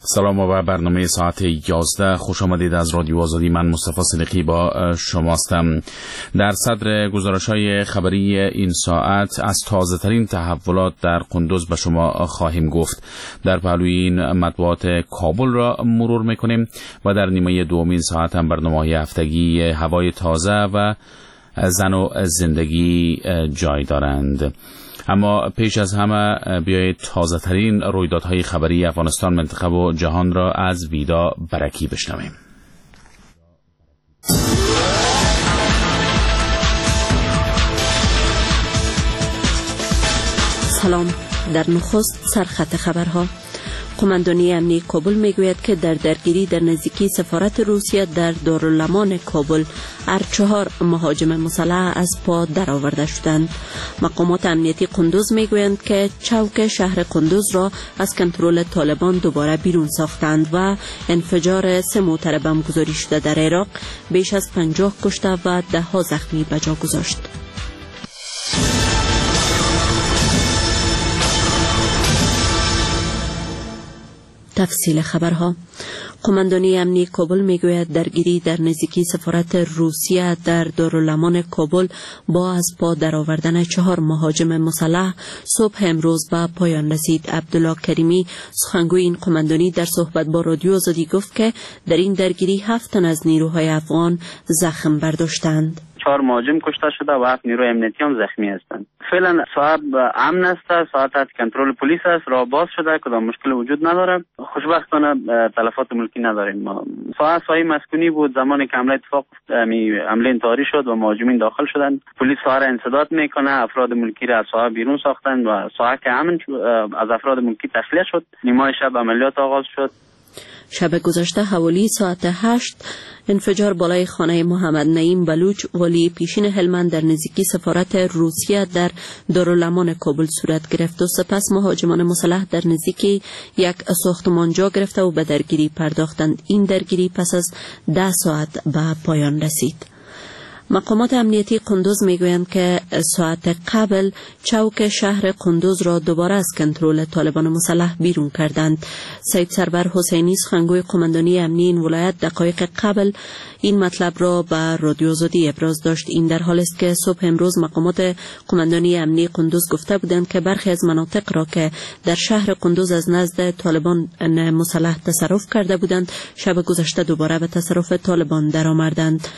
سلام و برنامه ساعت 11 خوش آمدید از رادیو آزادی. من مصطفی صدیقی با شماستم. در صدر گزارش‌های خبری این ساعت از تازه ترین تحولات در قندوز به شما خواهیم گفت. در پهلوی این مطبوعات کابل را مرور میکنیم و در نیمه دومین ساعت هم برنامه‌های هفتگی هوای تازه و زن و زندگی جای دارند. اما پیش از همه بیایید تازه ترین رویدادهای خبری افغانستان، منطقه و جهان را از ویدا برکی بشنویم. سلام. در نخست سرخط خبرها. قماندانی امنی کابل میگوید که در درگیری در نزدیکی سفارت روسیه در دارالامان کابل 4 مهاجم مسلح از پا درآورده شدند. مقامات امنیتی قندوز میگویند که چوک شهر قندوز را از کنترل طالبان دوباره بیرون ساختند و انفجار 3 موتر بم گذاری شده در عراق بیش از 50 کشته و 10 زخمی به جا گذاشت. تفصیل خبرها. قماندانی امنی کابل میگوید درگیری در نزدیکی سفارت روسیه در دارالامان کابل با از پا درآوردن 4 مهاجم مسلح صبح امروز به پایان رسید. عبدالله کریمی سخنگوی این قماندانی در صحبت با رادیو آزادی گفت که در این درگیری 7 تن از نیروهای افغان زخم برداشتند. 4 مهاجم کشته شده و 7 نیروی امنیتی هم زخمی هستند. فعلا صاحب امن است، ساعت کنترل پلیس است، راه باز شده، کدام مشکل وجود نداره. خوشبختانه تلفات ملکی نداریم. ساحه مسکونی بود زمانی که حمله اتفاق حمله انتحاری شد و مهاجمین داخل شدند. پلیس ساحه را انسداد میکنه، افراد ملکی را از ساحه بیرون ساختند و ساحه که امن از افراد ملکی تخلیه شد. نیمه شب عملیات آغاز شد. شب گذشته حوالی ساعت 8 انفجار بالای خانه محمد نعیم بلوچ والی پیشین هلمند در نزدیکی سفارت روسیه در دارالامان کابل صورت گرفت و سپس مهاجمان مسلح در نزدیکی یک ساختمان جا گرفته و به درگیری پرداختند. این درگیری پس از 10 ساعت به پایان رسید. مقامات امنیتی قندوز میگویند که ساعت قبل چوک شهر قندوز را دوباره از کنترل طالبان مسلح بیرون کردند. سید سرور حسینی سخنگوی قماندانی امنی این ولایت دقایق قبل این مطلب را به رادیو آزادی ابراز داشت. این در حالی است که صبح امروز مقامات قماندانی امنی قندوز گفته بودند که برخی از مناطق را که در شهر قندوز از نزد طالبان مسلح تصرف کرده بودند شب گذشته دوباره به تصرف طالبان درآمدند.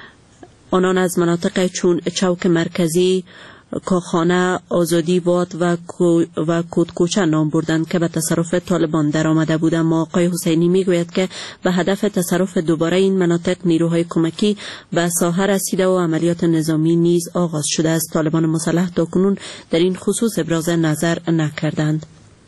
آنان از مناطق چون چوک مرکزی، کاخانه، آزادی باد و کودکوچه نام بردند که به تصرف طالبان در آمده بودند. اما آقای حسینی میگوید که به هدف تصرف دوباره این مناطق نیروهای کمکی به ساحه رسیده و عملیات نظامی نیز آغاز شده است. طالبان مسلح تاکنون در این خصوص ابراز نظر نکردند.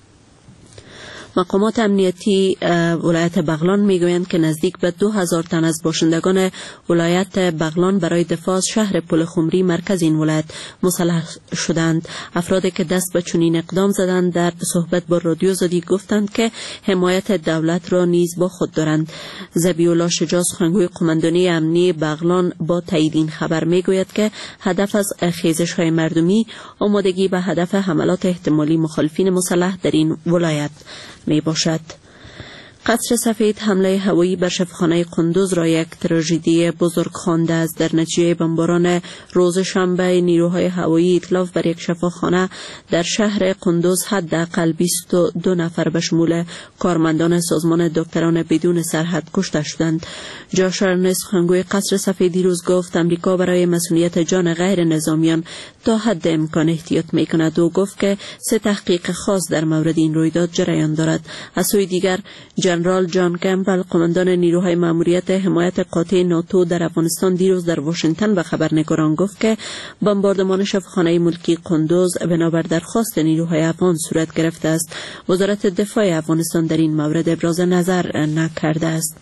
مقامات امنیتی ولایت بغلان میگویند که نزدیک به 2000 تن از باشندگان ولایت بغلان برای دفاع از شهر پل خمری مرکز این ولایت مسلح شدند. افرادی که دست به چنین اقدام زدند در صحبت با رادیو آزادی گفتند که حمایت دولت را نیز با خود دارند. ذبیح الله شجاع سخنگوی قماندانی امنی بغلان با تایید این خبر میگوید که هدف از خیزش‌های مردمی آمادگی به هدف حملات احتمالی مخالفین مسلح در این ولایت می باشد. قصر سفید حمله هوایی بر شفاخانه قندوز را یک تراژدی بزرگ خوانده است. در نتیجه بمباران روز شنبه نیروهای هوایی اتلاف بر یک شفاخانه در شهر قندوز حداقل 22 نفر به شمول کارمندان سازمان دکتران بدون سرحد کشته شدند. جاش ارنست سخنگوی قصر سفید دیروز گفت امریکا برای مسئولیت جان غیر نظامیان تا حد امکان احتیاط میکند و گفت که 3 تحقیق خاص در مورد این رویداد جریان دارد. از سوی دیگر جنرال جان کمپبل قماندان نیروهای ماموریت حمایت قاطع ناتو در افغانستان دیروز در واشنگتن به خبرنگاران گفت که بمباردمان شفاخانه ملکی قندوز بنابر درخواست نیروهای افغان صورت گرفته است. وزارت دفاع افغانستان در این مورد ابراز نظر نکرده است.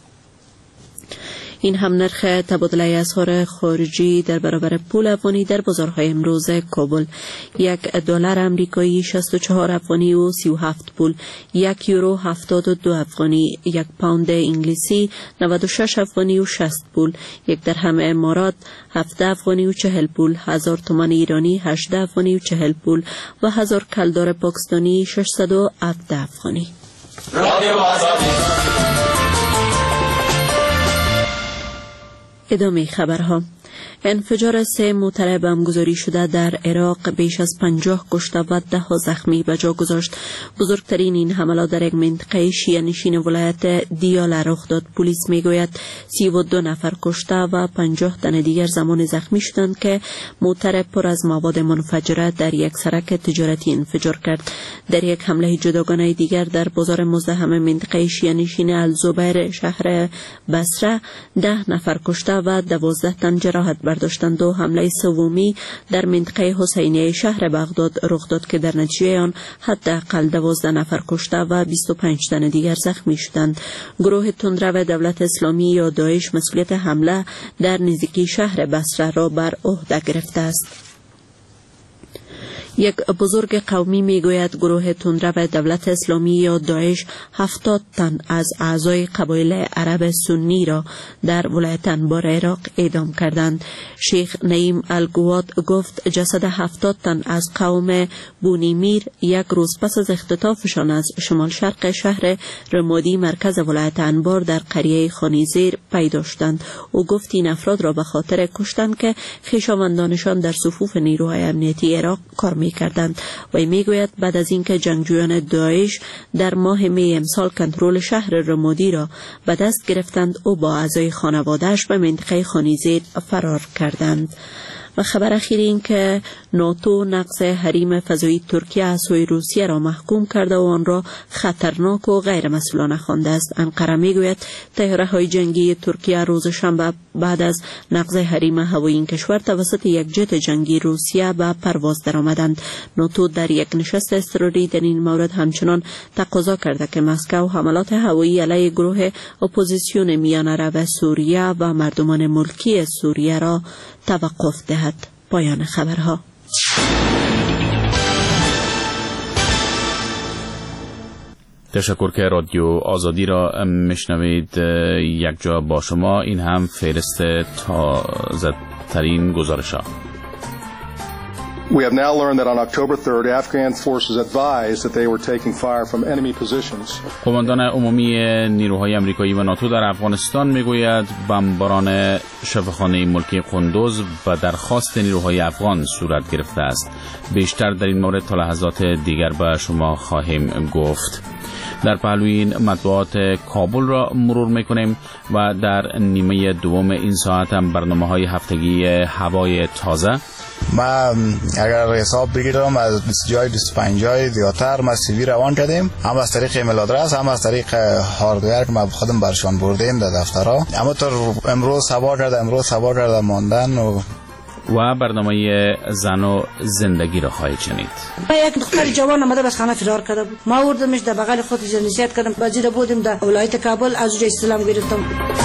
این هم نرخ تبادله اسعار خارجی در برابر پول افغانی در بازارهای امروز کابل: $1 آمریکایی 64 افغانی و 37 پول، €1 72 افغانی، 1 پوند انگلیسی 96 افغانی و 60 پول، 1 درهم امارات 17 افغانی و 40 پول، 1000 تومان ایرانی 18 افغانی و 40 پول و 1000 کلدار پاکستانی 617 افغانی. ادامه خبرها. انفجار 3 موتر بمبگذاری شده در عراق بیش از 50 کشته و 10 زخمی به جا گذاشت. بزرگترین این حملات در یک منطقه شیعه نشین ولایت دیاله رخ داد. پلیس میگوید 32 نفر کشته و 50 تن دیگر زمان زخمی شدند که موتر پر از مواد منفجره در یک سرک تجارتی انفجار کرد. در یک حمله جداگانه دیگر در بازار مزدحم منطقه شیعه نشین الزبیر شهر بصره 10 نفر کشته و 12 تن جراحت برداشتند و حمله سومی در منطقه حسینیه شهر بغداد رخ داد که در نتیجه آن حداقل 12 نفر کشته و 25 تن دیگر زخمی شدند. گروه تندرو دولت اسلامی یا داعش مسئولیت حمله در نزدیکی شهر بصره را بر عهده گرفته است. یک بزرگ قومی میگوید گروه تندرو دولت اسلامی یا داعش 70 تن از اعضای قبایل عرب سنی را در ولایت انبار عراق اعدام کردند. شیخ نعیم الگواد گفت جسد 70 تن از قوم بونیمیر یک روز پس از اختطافشان از شمال شرق شهر رمادی مرکز ولایت انبار در قریه خانیزیر پیدا شدند. او گفت این افراد را به خاطر کشتن که خویشاوندانشان در صفوف نیروهای امنیتی عراق کار می‌کردند. و میگوید بعد از اینکه جنگجویان داعش در ماه می امسال کنترل شهر رمادی را به دست گرفتند، او با اعضای خانواده‌اش به منطقه خانیزیر فرار کردند. و خبر اخیر این که ناتو نقض حریم فضایی ترکیه از سوی روسیه را محکوم کرده و آن را خطرناک و غیر مسئولانه خوانده است. انقره میگوید طیاره‌های جنگی ترکیه روز شنبه بعد از نقض حریم هوایی این کشور توسط یک جت جنگی روسیه به پرواز درآمدند. ناتو در یک نشست اضطراری در این مورد همچنان تقاضا کرده که مسکو حملات هوایی علیه گروه اپوزیسیون میانه رو سوریه و مردمان ملکی سوریه را توقف دهد. پایان خبرها. تشکر که رادیو آزادی را میشنوید. یک جا با شما، این هم فهرست تازه ترین گزارش ها. We have now learned that on October 3rd, Afghan forces advised that they were taking fire from enemy positions. قماندان عمومی نیروهای آمریکایی و ناتو در افغانستان میگوید بمباران شفاخانه ملکی قندوز و درخواست نیروهای افغان صورت گرفته است. بیشتر در این مورد تا لحظات دیگر به شما خواهیم گفت. در پهلوی این مطبوعات کابل را مرور میکنیم و در نیمه دوم این ساعت هم برنامه‌های هفتگی هوای تازه. ما اگر حساب بگیرم از 20 جای 25 جای زیادتر ما سیوی روان کردیم، هم از طریق ایمیل آدرس هم از طریق هاردویر که ما خودم برشان بردیم در دفترها. اما تا امروز سوار کرده ماندن و برنامه زن و زندگی را خواهید شنید. یک دختر جوان آمده بس خانه فرار کرده بود. ما آوردمش در بغل خودش نصیحت کردم. وزیر بودیم در ولایت کابل، از اونجا استلام گرفتم.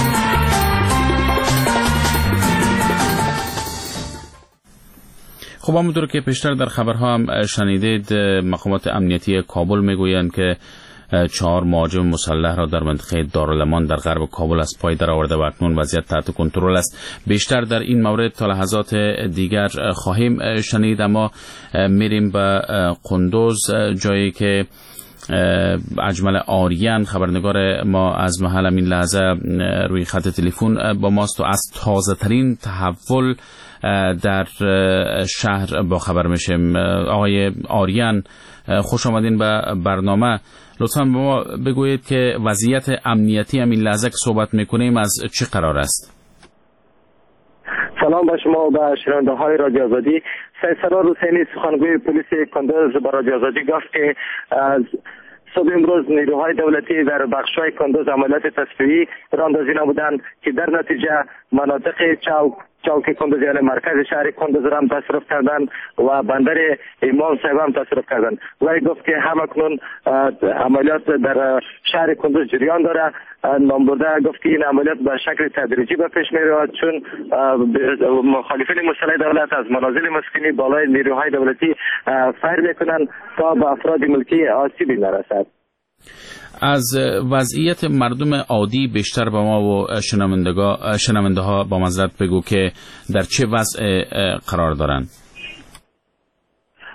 خب همونطور که پیشتر در خبرها هم شنیدید، مقامات امنیتی کابل میگویند که 4 مهاجم مسلح را در منطقه دارالامان در غرب کابل از پای درآورده و اکنون وضعیت تحت کنترل است. بیشتر در این مورد تا لحظات دیگر خواهیم شنید، اما میریم به قندوز، جایی که اجمل آریان خبرنگار ما از محل این لحظه روی خط تلفن با ماست و از تازه ترین تحول در شهر با خبر میشیم. آقای آریان، خوش آمدین به برنامه. لطفاً به ما بگویید که وضعیت امنیتی همین لحظه که صحبت میکنیم از چه قرار است؟ سلام به شما و به شنونده های رادیو آزادی. سرسرار حسینی سخنگوی پلیس کندوز به رادیو آزادی گفت که صبح امروز نیروهای دولتی در بخش‌های کندوز عملیات تصفیه‌ای راه اندازی نمودند که در نتیجه مناطق چوک کندوز یعنی مرکز شهر کندوز را هم تصرف کردند و بندر امام صاحب هم تصرف کردند. وی گفت که همکنون عملیات در شهر کندوز جریان داره. نامبرده گفت که این عملیات به شکل تدریجی به پیش می‌رود، چون مخالفین مسلح دولت از منازل مسکونی بالای نیروهای دولتی فایر میکنند تا به افراد ملکی آسیبی نرسد. از وضعیت مردم عادی بیشتر به ما و شنونده ها با معذرت بگو که در چه وضع قرار دارند.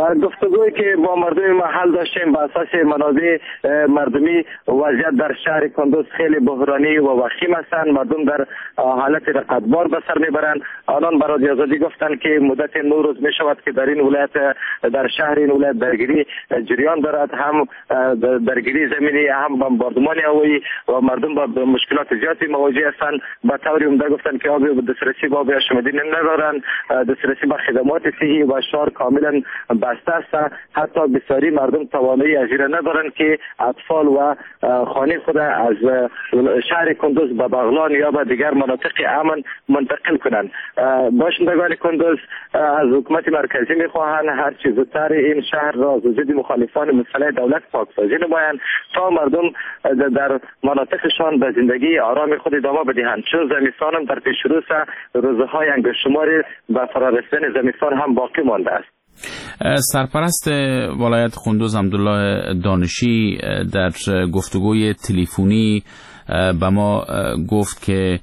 گفتگویی که با مردم محل داشتیم بر اساس منابع مردمی وضعیت در شهر کندوز خیلی بحرانی و وخیم هستند. مردم در حالت رقتبار به سر میبرند. آنان برای رادیو آزادی گفتند که مدت 9 روز می شود که در این ولایت در شهر این ولایت درگیری جریان دارد، هم درگیری زمینی هم بمباردمان هوایی و مردم با مشکلات زیادی مواجه هستند. به طور عمده گفتند که آب دسترسی به آب آشامیدنی ندارند، دسترسی به خدمات صحی و شهر کاملا بسته است. حتی بسیاری مردم توانایی اجاره ندارند که اطفال و خانه خود از شهر کندوز به بغلان یا به دیگر مناطق امن منتقل کنند. باشندگان کندوز از حکومت مرکزی میخواهند هر چه زودتر این شهر را از وجود مخالفان مسلح دولت پاکسازی نمایند تا مردم در مناطقشان به زندگی آرام خود ادامه بدهند، چون زمستان هم در پیش رو است. روزهای انگشتشمار به فرارسیدن زمستان هم باقی مانده است. سرپرست ولایت کندوز عبدالله دانشی در گفتگوی تلفنی به ما گفت که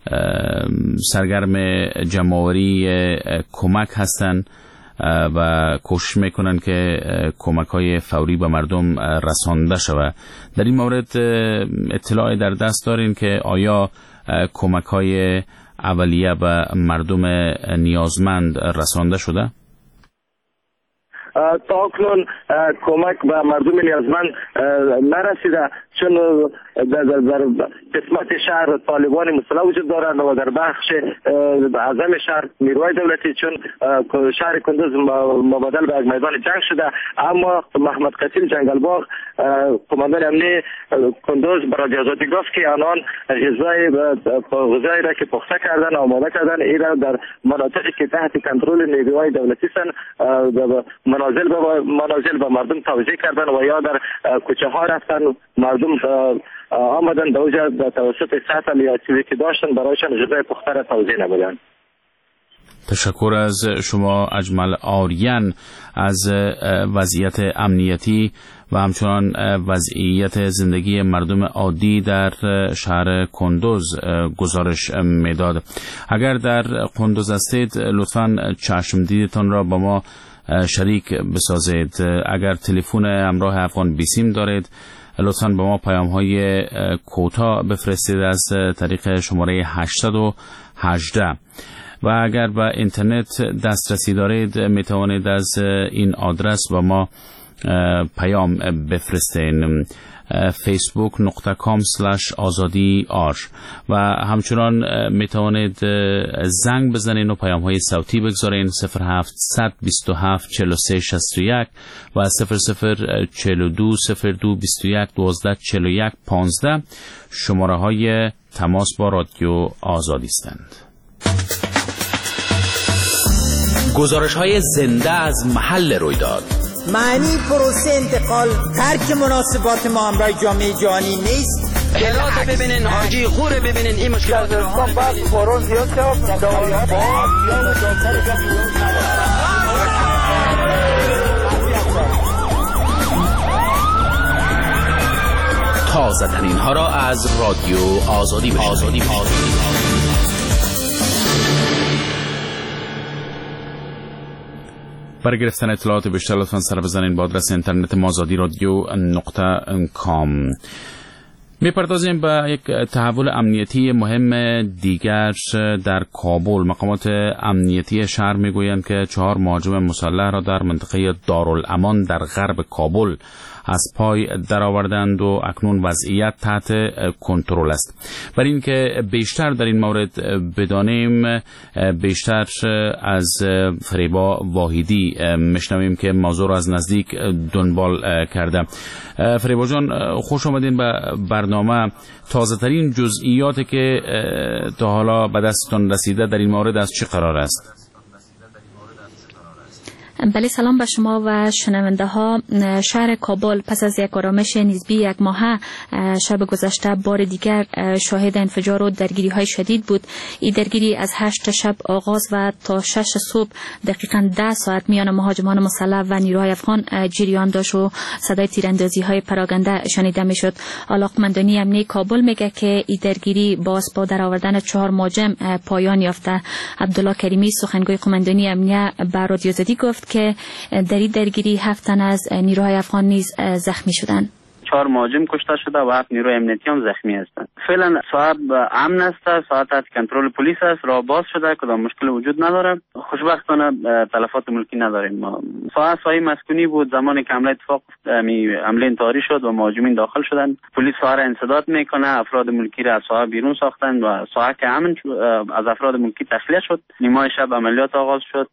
سرگرم جمع‌آوری کمک هستند و کوشش میکنن که کمک های فوری به مردم رسانده شود. در این مورد اطلاعی در دست دارین که آیا کمک های اولیه به مردم نیازمند رسانده شده؟ تا اکنون کمک به مردم نیازمند نرسیده، چون در قسمت شهر طالبان مسلح وجود دارند و در بخش اعظم شهر نیروهای دولتی، چون شهر کندوز مبادل به یک میدان جنگ شده. اما محمد قتیل جنگلباغ قماندان امنی کندوز برای رادیو آزادی گفت که آنان غذایی را که پخته کردن آماده کردن این را در مناطقی که تحت کنترل نیروهای دولتی هستند منازل به مردم توزیع کردن و یا در کوچه ها رفتن. مردم آمدن در اوجه توسط سطح لیاقتی که داشتن برایشان غذای پخته را توزیع نمودن. تشکر از شما اجمل آریان از وضعیت امنیتی و همچنان وضعیت زندگی مردم عادی در شهر کندوز گزارش میداد. اگر در کندوز هستید لطفاً چشم دیدتان را با ما شریک بسازید. اگر تلفن همراه افغان بیسیم دارید لطفاً به ما پیام های کوتاه بفرستید از طریق شماره 818 و اگر به اینترنت دسترسی دارید می توانید از این آدرس با ما پیام بفرستین facebook.com/azadi.ar و همچنان می توانید زنگ بزنین و پیام های صوتی بگذارین 0700 27 43 61 و 0042 02 21 12 41 15 شماره های تماس با رادیو آزادی هستند. گزارش های زنده از محل رویداد. معنی پروسه انتقال ترک مناسبات ما همراه جامعه جهانی نیست. بلاد ببینین حاجی خوره ببینین این مشکل دارستان بعد فوران زیاد شد تازه ترین ها را از رادیو آزادی بشنوید. برای گرفتن اطلاعات بیشتر لطفاً سر بزنین با آدرس اینترنت ما azadi.radio.com. میپردازیم به یک تحول امنیتی مهم دیگر در کابل. مقامات امنیتی شهر میگویند که 4 مهاجم مسلح را در منطقه دارالامان در غرب کابل از پای درآوردند و اکنون وضعیت تحت کنترل است. برای اینکه بیشتر در این مورد بدانیم بیشتر از فریبا واحدی میشنویم که موضوع را از نزدیک دنبال کرده. فریبا جان خوش آمدین به برنامه. تازه ترین جزئیاتی که تا حالا به دستتان رسیده در این مورد از چه قرار است؟ بله سلام به شما و شنونده ها. شهر کابل پس از یک آرامش نسبی 1 ماهه شب گذشته بار دیگر شاهد انفجار و درگیری های شدید بود. این درگیری از 8 شب آغاز و تا 6 صبح دقیقاً 10 ساعت میان مهاجمان مسلح و نیروهای افغان جریان داشت و صدای تیراندازی های پراگنده شنیده میشد. علاقمندانی امنی کابل میگه که این درگیری باز با درآوردن 4 مهاجم پایان یافته. عبدالله کریمی سخنگوی قماندانی امنیه به رادیو آزادی گفت گفت که در این درگیری 7 تن از نیروهای افغان نیز زخمی شدند. 4 مهاجم کشته شده و 7 نیروی امنیتی هم زخمی هستند. فعلا صاحب امن است، ساعت کنترل پلیس است، راه باز شده، کدام مشکل وجود نداره. خوشبختانه تلفات ملکی نداریم. ساعت مسکونی بود زمانی که حمله اتفاق حمله انتحاری شد و مهاجمین داخل شدند. پلیس ساعت انسداد میکنه، افراد ملکی را از ساعت بیرون ساختند و ساعت که امن از افراد ملکی تخلیه شد. نیمه شب عملیات آغاز شد.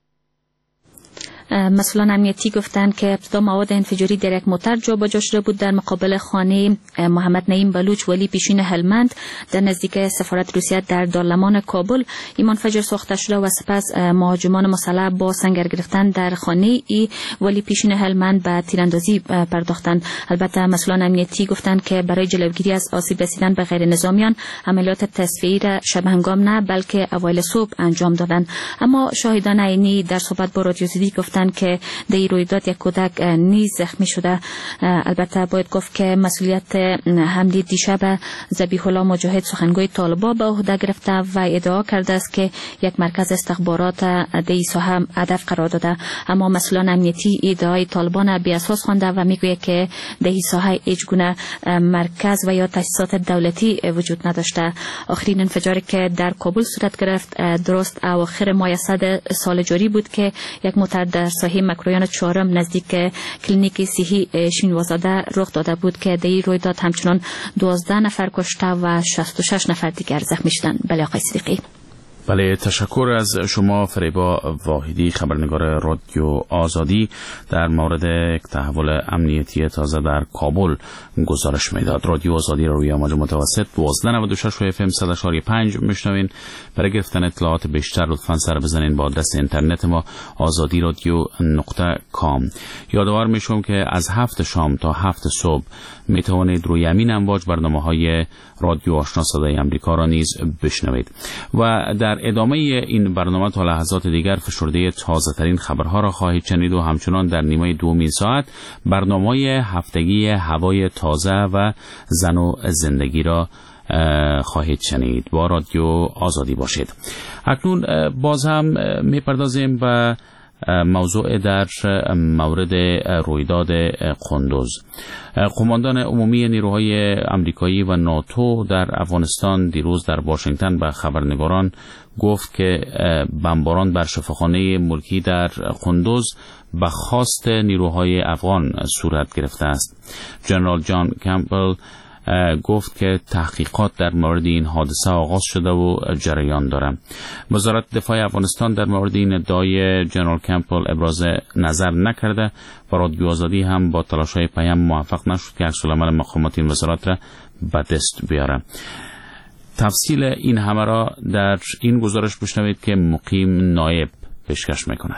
مسئولان امنیتی گفتند که ابتدا مواد انفجاری در یک موتر جابجا شده بود در مقابل خانه محمد نعیم بلوچ ولی پیشین هلمند در نزدیک سفارت روسیه در دارالمان کابل. این منفجر ساخته شده و سپس مهاجمان مسلح با سنگر گرفتن در خانه ولی پیشین هلمند به تیراندازی پرداختند. البته مسئولان امنیتی گفتند که برای جلوگیری از آسیب رسیدن به غیر نظامیان عملیات تصفیه‌ای را شب هنگام نه بلکه اوایل صبح انجام دادند. اما شاهدان عینی در صحبت با رادیو آزادی گفتند که در این رویداد یک کودک نیز زخمی شده. البته باید گفت که مسئولیت حمله دیشب ذبیح الله مجاهد سخنگوی طالبان به عهده گرفته و ادعا کرده است که یک مرکز استخبارات در این ساحه هدف قرار داده. اما مسئولان امنیتی ادعای طالبان بی اساس خوانده و میگوید که در این ساحه هیچ گونه مرکز و یا تاسیسات دولتی وجود نداشته. آخرین انفجاری که در کابل صورت گرفت درست اواخر ماه سال جاری بود که یک موتر در ساحه مکرویان 4 نزدیک کلینیک صحی شینوازاده رخ داده بود که در این رویداد همچنان 12 نفر کشته و 66 نفر دیگر زخمی شدند. بله آقای صدیقی. بله، تشکر از شما فریبا واحدی، خبرنگار رادیو آزادی. در مورد تحول امنیتی تازه در کابل گزارش میداد. رادیو آزادی روی امواج متوسط 1296 و FM 100.5 میشنوین. برای گرفتن اطلاعات بیشتر لطفاً سر بزنین با آدرس اینترنت ما azadiradio.com. یادآور میشم که از 7 شام تا 7 صبح میتوانید روی همین امواج برنامه‌های رادیو آشنا صدای آمریکا را نیز بشنوید. و در ادامه این برنامه تا لحظات دیگر فشرده تازه ترین خبرها را خواهید شنید و همچنان در نیمه دومین ساعت برنامه هفتگی هوای تازه و زن و زندگی را خواهید شنید. با رادیو آزادی باشید. اکنون باز هم میپردازیم به موضوع در مورد رویداد قندوز. قماندان عمومی نیروهای آمریکایی و ناتو در افغانستان دیروز در واشنگتن به خبرنگاران گفت که بمباران بر شفاخانه ملکی در قندوز به خواست نیروهای افغان صورت گرفته است. جنرال جان کمپبل گفت که تحقیقات در مورد این حادثه آغاز شده و جریان دارد. وزارت دفاع افغانستان در مورد این ادعای جنرال کمپبل ابراز نظر نکرده و رادیو آزادی هم با تلاش‌های پیام موفق نشد که عکس‌العمل مقامات این وزارت را به دست بیاره. تفصیل این همه را در این گزارش بشنوید که مقیم نایب پیشکش میکند.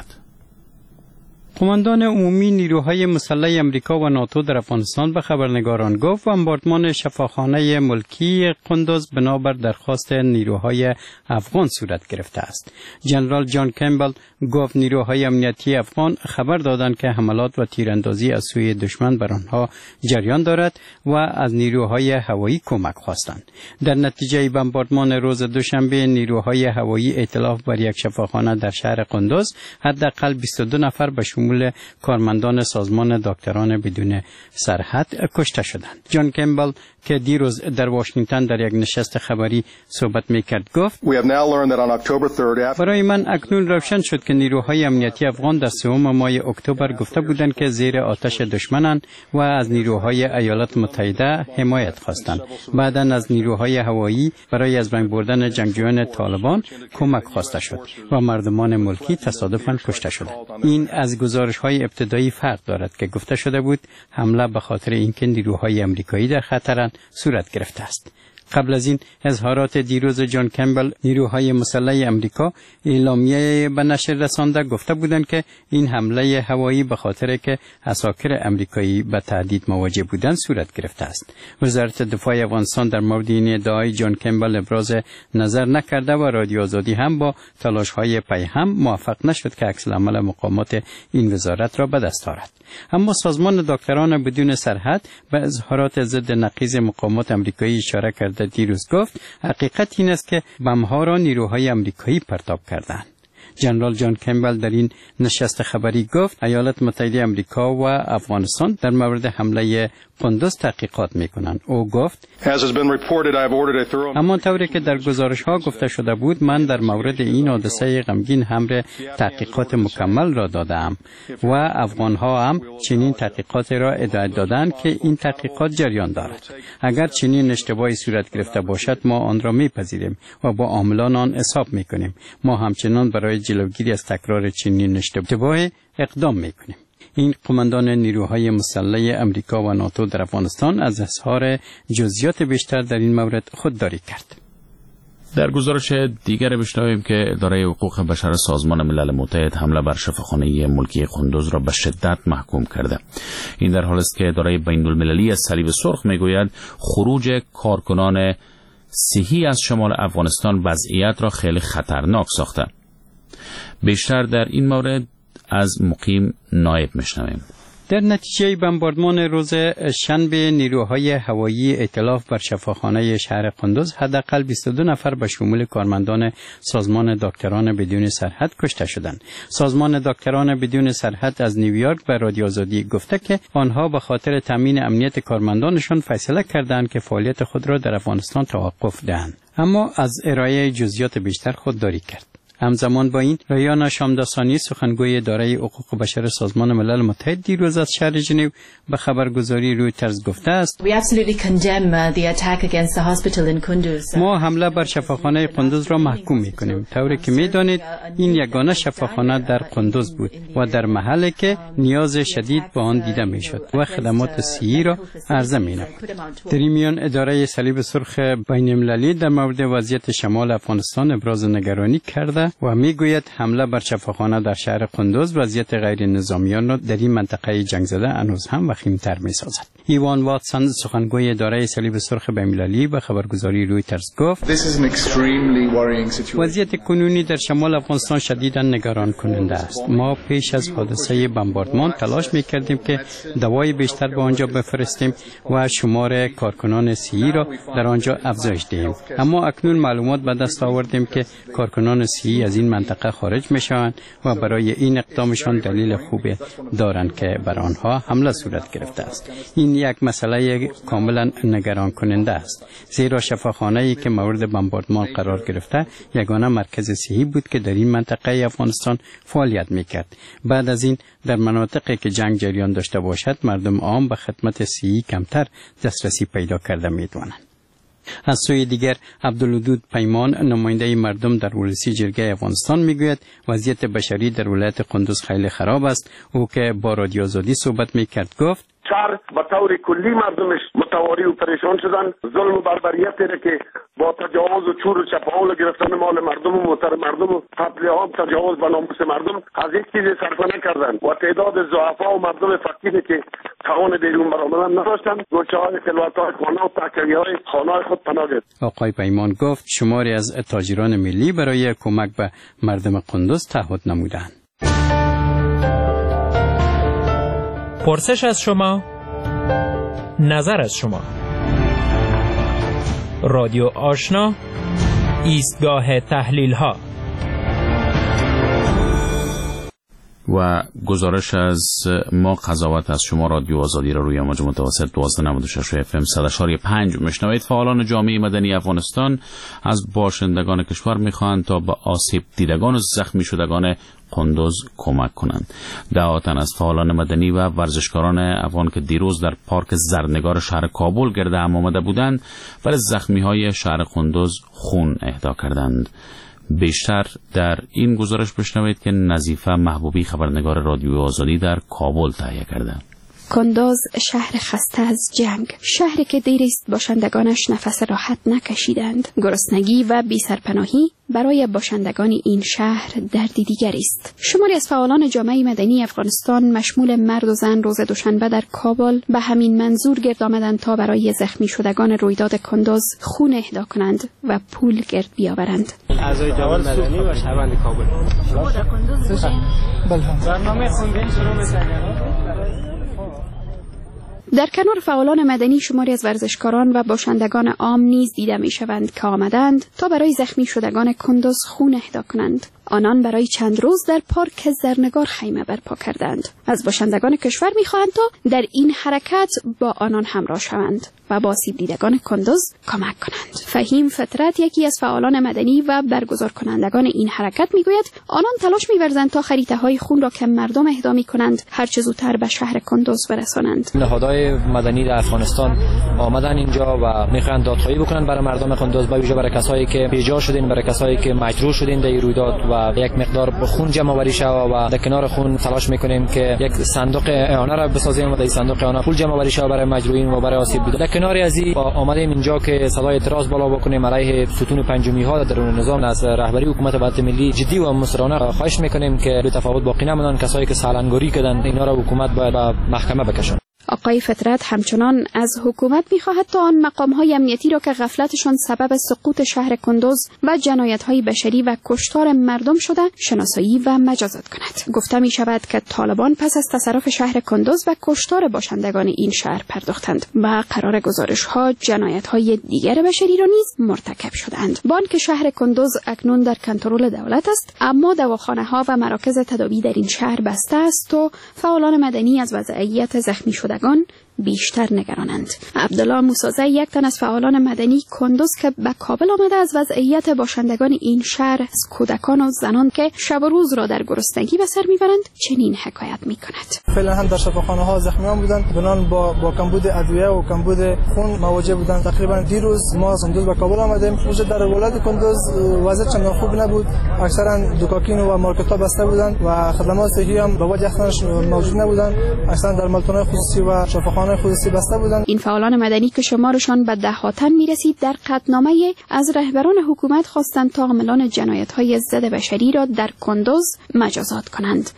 قماندان عمومی نیروهای مسلح آمریکا و ناتو در افغانستان به خبرنگاران گفت بمباردمان شفاخانه ملکی قندوز بنابر درخواست نیروهای افغان صورت گرفته است. جنرال جان کمبل گفت نیروهای امنیتی افغان خبر دادند که حملات و تیراندازی از سوی دشمن بر آنها جریان دارد و از نیروهای هوایی کمک خواستند. در نتیجه بمباردمان روز دوشنبه نیروهای هوایی ائتلاف بر یک شفاخانه در شهر قندوز حداقل 22 نفر به شمول کارمندان سازمان دکتران بدون سرحد کشته شدند. جان کمبل که دیروز در واشنگتن در یک نشست خبری صحبت میکرد گفت برای من اکنون روشن شد که نیروهای امنیتی افغان در 3 ماه اکتبر گفته بودند که زیر آتش دشمنند و از نیروهای ایالات متحده حمایت خواستند. بعداً از نیروهای هوایی برای از بین بردن جنگجویان طالبان کمک خواسته شد و مردمان ملکی تصادفاً کشته شدند. این از گزارش‌های ابتدایی فرق دارد که گفته شده بود حمله به خاطر اینکه نیروهای آمریکایی در خطرند صورت گرفته است. قبل از این اظهارات دیروز جان کمبل نیروهای مسلح آمریکا اعلامیه به نشر رسانده گفته بودند که این حمله هوایی به خاطر که عساکر آمریکایی به تهدید مواجه بودند صورت گرفته است. وزارت دفاع افغانستان در مورد این ادعای جان کمبل ابراز نظر نکرده و رادیو آزادی هم با تلاش‌های پیهم موفق نشد که عکس‌العمل مقامات این وزارت را به دست آورد. اما سازمان دکتران بدون سرحد به اظهارات ضد نقیض مقامات آمریکایی اشاره کرده دیروز گفت حقیقت این است که بم‌ها را نیروهای آمریکایی پرتاب کردند. جنرال جان کمبل در این نشست خبری گفت ایالات متحده آمریکا و افغانستان در مورد حمله قندوز تحقیقات میکنند. او گفت اما طوری که در گزارش ها گفته شده بود، من در مورد این حادثه غمگین امر تحقیقات مکمل را دادم و افغان ها هم چنین تحقیقات را ادعا دادند که این تحقیقات جریان دارد. اگر چنین اشتباهی صورت گرفته باشد ما آن را میپذیریم و با عاملان آن حساب میکنیم. ما همچنان برای جلوگیری از تکرار چنین اشتباهی اقدام میکنیم. این قماندان نیروهای مسلح امریکا و ناتو در افغانستان از اظهار جزئیات بیشتر در این مورد خودداری کرد. در گزارش دیگر بشنویم که اداره حقوق بشر سازمان ملل متحد حمله بر شفاخانه ملکی قندوز را به شدت محکوم کرده. این در حالی است که اداره بین‌المللی صلیب سرخ میگوید خروج کارکنان صحی از شمال افغانستان وضعیت را خیلی خطرناک ساخته. بیشتر در این مورد از مقیم نایب میشنویم. در نتیجه بمباردمان روز شنبه نیروهای هوایی ائتلاف بر شفاخانه شهر قندوز حداقل 22 نفر به شمول کارمندان سازمان دکتران بدون سرحد کشته شدند. سازمان دکتران بدون سرحد از نیویورک به رادیو آزادی گفته که آنها به خاطر تامین امنیت کارمندانشان فیصله کردند که فعالیت خود را در افغانستان توقف دهند، اما از ارائه جزئیات بیشتر خودداری کرد. همزمان با این ریانا شامداسانی سخنگوی اداره حقوق بشر سازمان ملل متحد دیروز از شهر ژنو به خبرگزاری رویترز گفته است ما حمله بر شفاخانه قندوز را محکوم می‌کنیم. طوری که می‌دانید این یگانه شفاخانه در قندوز بود و در محلی که نیاز شدید به آن دیده می‌شد و خدمات صحی را عرضه می‌نمود. در این میان اداره صلیب سرخ بین‌المللی در مورد وضعیت شمال افغانستان ابراز نگرانی کرده و میگوید حمله بر شفاخانه در شهر قندوز وضعیت غیر نظامیان را در این منطقه جنگ زده هنوز هم وخیم‌تر می‌سازد. ایوان واتسون سخنگوی اداره صلیب سرخ بین‌المللی به خبرگزاری رویترز گفت وضعیت کنونی در شمال افغانستان شدیداً نگران کننده است. ما پیش از حادثه بمباردمان تلاش می‌کردیم که دوای بیشتر به آنجا بفرستیم و شمار کارکنان صحی را در آنجا افزایش دهیم، اما اکنون معلومات به دست آوردیم که کارکنان صحی از این منطقه خارج میشوند و برای این اقدامشان دلیل خوبی دارند که بر آنها حمله صورت گرفته است. این یک مسئله کاملا نگران کننده است، زیرا شفاخانه‌ای که مورد بمباردمان قرار گرفته یگانه مرکز صحی بود که در این منطقه افغانستان فعالیت میکرد. بعد از این در مناطقی که جنگ جریان داشته باشد مردم عام به خدمت صحی کمتر دسترسی پیدا کرده میتوانند. از سوی دیگر عبدالودود پیمان نماینده مردم در ولسی جرگه افغانستان میگوید وضعیت بشری در ولایت قندوز خیلی خراب است. او که با رادیو آزادی صحبت میکرد گفت شهر به طور کلی مردمش متواری و پریشان شدن. ظلم و بربریتی را که با تجاوز و چور و چپاول گرفتن مال مردم و موتر مردم و قتل عام تجاوز به ناموس مردم از یک چیز صرف نکردن و تعداد ضعفا و مردم فقیری که توان بیرون برآمدن نداشتند گوشه‌های خلوت‌های خانه و تکیه‌های خانه‌های خود پناه گرفت. آقای پیمان گفت شماری از تاجران ملی برای کمک به مردم قندوز تعهد نمودند. پرسش از شما، نظر از شما. رادیو آشنا، ایستگاه تحلیل ها. و گزارش از ما قضاوت از شما رادیو آزادی را روی امواج متوسط 1296 FM 100.5 میشنوید. فعالان جامعه مدنی افغانستان از باشندگان کشور میخواهند تا به آسیب دیدگان و زخمی شدگان قندوز کمک کنند. دعوتن از فعالان مدنی و ورزشکاران افغان که دیروز در پارک زرنگار شهر کابل گرد هم آمده بودند برای زخمی های شهر قندوز خون اهدا کردند. بیشتر در این گزارش بشنوید که نظیفه محبوبی خبرنگار رادیو آزادی در کابل تهیه کرده. قندوز شهر خسته از جنگ، شهری که دیر است باشندگانش نفس راحت نکشیدند. گرسنگی و بی‌سرپناهی برای باشندگان این شهر دردی دیگر است. شماری از فعالان جامعه مدنی افغانستان مشمول مرد و زن روز دوشنبه در کابل به همین منظور گرد آمدند تا برای زخمی شدگان رویداد قندوز خون اهدا کنند و پول گرد بیاورند. اعضای جامعه مدنی و شهروند کابل شما در قندوز بودید؟ بله. برنامه خوندین شروع می‌کنید. در کنار فعالان مدنی شماری از ورزشکاران و باشندگان عام نیز دیده می شوند که آمدند تا برای زخمی شدگان قندوز خون اهدا کنند. آنان برای چند روز در پارک زرنگار خیمه برپا کردند. از باشندگان کشور می‌خواهند تا در این حرکت با آنان همراه شوند و با آسیب دیدگان کندوز کمک کنند. فهیم فطرت، یکی از فعالان مدنی و برگزار کنندگان این حرکت، میگوید آنان تلاش می‌ورزند تا خریطه‌های خون را که مردم اهدا می‌کنند هر چه زودتر به شهر کندوز برسانند. نهادهای مدنی در افغانستان آمدن اینجا و می‌خواهند دادخواهی بکنند برای مردم کندوز، به ویژه برای کسایی که بیجا شدین، برای کسایی که مجروح شدین در رویداد و یک مقدار خون جمع آوری شود و در کنار خون تلاش می‌کنیم که یک صندوق اعانه را بسازیم و در صندوق اعانه پول جمع آوری شود برای مجروحین و برای آسیب دیده. در کنار از این آمدیم اینجا که صدای اعتراض بالا بکنیم علیه ستون پنجمی ها در نظام. از رهبری حکومت وحدت ملی جدی و مصرانه خواهش می‌کنیم که به تفاوت باقی نمونن، کسایی که سالنگاری کردن اینا را حکومت باید به محکمه بکشن. آقای فطرت همچنان از حکومت می‌خواهد تا آن مقام‌های امنیتی را که غفلتشان سبب سقوط شهر کندوز و جنایت‌های بشری و کشتار مردم شده شناسایی و مجازات کند. گفته می‌شود که طالبان پس از تصرف شهر کندوز و کشتار باشندگان این شهر پرداختند و قرار گزارش‌ها جنایت‌های دیگر بشری را نیز مرتکب شدند. با آنکه شهر کندوز اکنون در کنترل دولت است، اما دواخانه‌ها و مراکز تداوی در این شهر بسته است و فعالان مدنی از وضعیت زخمی شدگان بیشتر نگرانند. عبدالله موسازی، یک تن از فعالان مدنی کندوز که به کابل آمده از وضعیت باشندگان این شهر، از کودکان و زنان که شب و روز را در گرسنگی به سر میبرند، چنین حکایت میکند. فعلا هم در شفاخانه ها زخمیان بودند، بنان با کمبود ادویه و کمبود خون مواجه بودند. تقریبا دیروز ما از کندوز به کابل آمدیم. اونجا در ولایت کندوز وضع چندان خوب نبود. اکثرا دکاکین و مارکت ها بسته بودند و خدمات صحی هم به وجه خودش موجود نبودند. اکثرا در ملتونای خصوصی و شفاخانه خصوصی بسته بودند. این فعالان مدنی که شمارشان به ده‌ها تن میرسید، در قطعنامه از رهبران حکومت خواستند تا عاملان جنایت‌های ضد بشری را در کندوز مجازات کنند.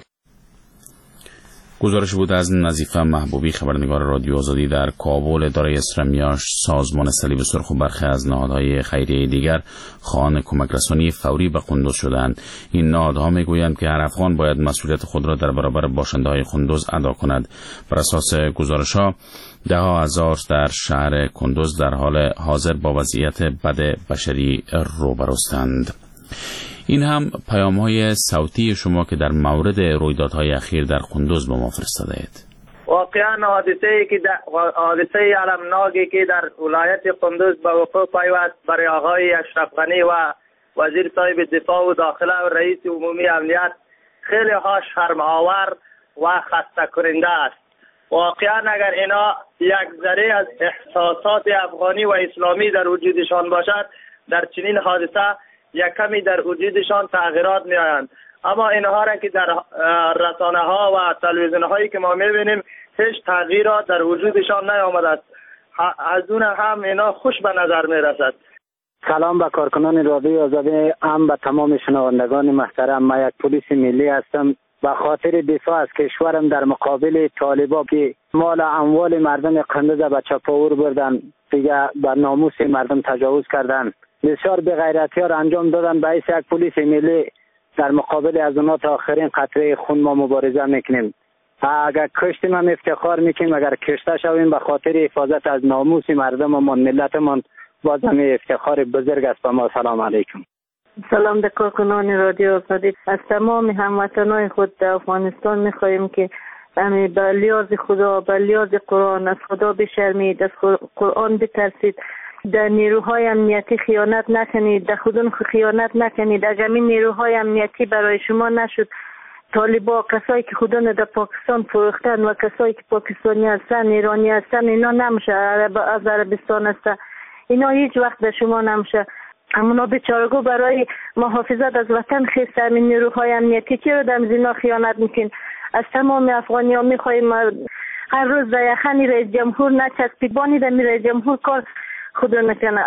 گزارش بود از نظیفه محبوبی، خبرنگار رادیو آزادی در کابل. اداره اسرمیاش، سازمان صلیب سرخ و برخی از نهادهای خیریه دیگر خواهان کمک رسانی فوری به کندوز شدند. این نهادها میگویند که هر افغان باید مسئولیت خود را در برابر باشنده‌های کندوز ادا کند. بر اساس گزارش‌ها ده‌ها هزار در شهر کندوز در حال حاضر با وضعیت بد بشری روبروستند. این هم پیام‌های صوتی شما که در مورد رویدادهای اخیر در کندوز به ما فرستاده اید. واقعا حادثه المناکی که در ولایت کندوز به وقوع پیوست برای آقای اشرف غنی و وزیر صاحب دفاع و داخله و رئیس عمومی امنیت خیلی ها شرم‌آور و خسته کننده است. واقعا اگر اینا یک ذره از احساسات افغانی و اسلامی در وجودشان باشد، در چنین حادثه یک کمی در وجودشان تغییرات می آیند. اما اینها را که در رسانه ها و تلویزیون هایی که ما می بینیم هیچ تغییرات در وجودشان نیامده است. از اون هم اینا خوش به نظر می رسد. سلام به کارکنان رادیو آزادی، هم به تمام شنوندگان محترم. من یک پلیس ملی هستم. به خاطر دفاع از کشورم در مقابل طالبان که مال اموال مردم کندوز به چپاور بردن، دیگه به ناموس مردم تجاوز کردن، بسیار بی‌غیرتی ها را انجام دادن. به حیث یک پلیس ملی در مقابل از اونها تا آخرین قطره خون ما مبارزه میکنیم. اگر کشتیم هم افتخار میکنیم، اگر کشته شویم به خاطر حفاظت از ناموس مردممان، ملتمان، بازم افتخار بزرگ است به ما. سلام علیکم. سلام به کارکنان رادیو آزادی. از تمام هموطنان خود در افغانستان میخواهیم که به لیاز خدا، به لیاز قرآن از خدا بشرمید، از قرآن بترسید، در نیروهای امنیتی خیانت نکنید، در خودتون خیانت نکنید. اگر این نیروهای امنیتی برای شما نشد، طالبان، کسایی که خودتون در پاکستان فروختن و کسایی که پاکستانی هستن، ایرانی هستن، اینا نمیشه. از عربستان هستن، اینا هیچ وقت به شما نمیشه. اما بیچارگو برای محافظت از وطن خیست همین نیروهای امنیتی چرا در اینا خیانت میکن؟ از تمام افغانی ها میخواییم هر روز در یخنی رئیس جمهور نچسبید، بانی در رئیس جمهور کار خود نکنه.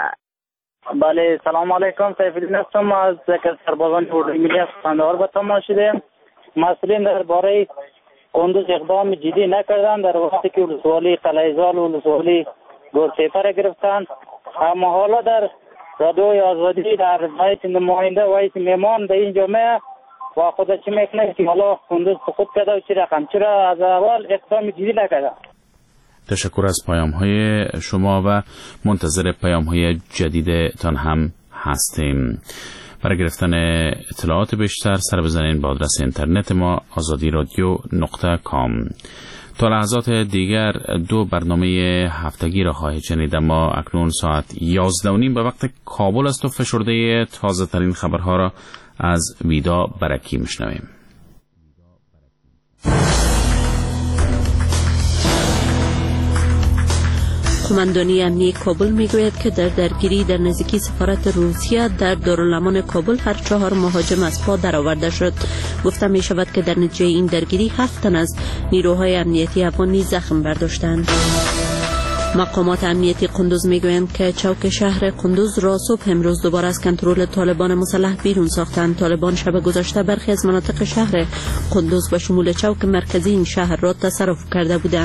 بله، سلام علیکم. سیفالدین هستم از سربازان اردوی ملی از قندهار به تماس شدیم. مسئولین درباره کندوز اقدام جدی نکردن، در وقتی که ولسوالی قلعه‌زال و ولسوالی گورسیپر گرفتن. اما حالا در رادیوی آزادی در حیث نماینده و حیث میمان در این جامعه و خود چی میکنه که حالا کندوز سقوط کرده و چی رقم، چرا از اول اقدام جدی نکرده؟ تشکر از پیام‌های شما و منتظر پیام‌های جدیدتان هم هستیم. برای گرفتن اطلاعات بیشتر سر بزنین به آدرس اینترنت ما azadiradio.com. تا لحظات دیگر 2 برنامه هفتگی را خواهید شنید، اما اکنون ساعت 11:30 به وقت کابل است و فشرده تازه ترین خبرها را از ویدا برکی میشنویم. قماندانی امنیتی کابل میگوید که در درگیری در نزدیکی سفارت روسیه در دارالامان کابل هر 4 مهاجم از پا درآورده شد. گفته می شود که در نتیجه این درگیری 7 تن از نیروهای امنیتی افغانی زخم برداشتند. مقامات امنیتی قندوز میگویند که چوک شهر قندوز را صبح امروز دوباره از کنترل طالبان مسلح بیرون ساختند. طالبان شب گذشته برخی از مناطق شهر قندوز به شمول چوک مرکزی این شهر را تصرف کرده بودند.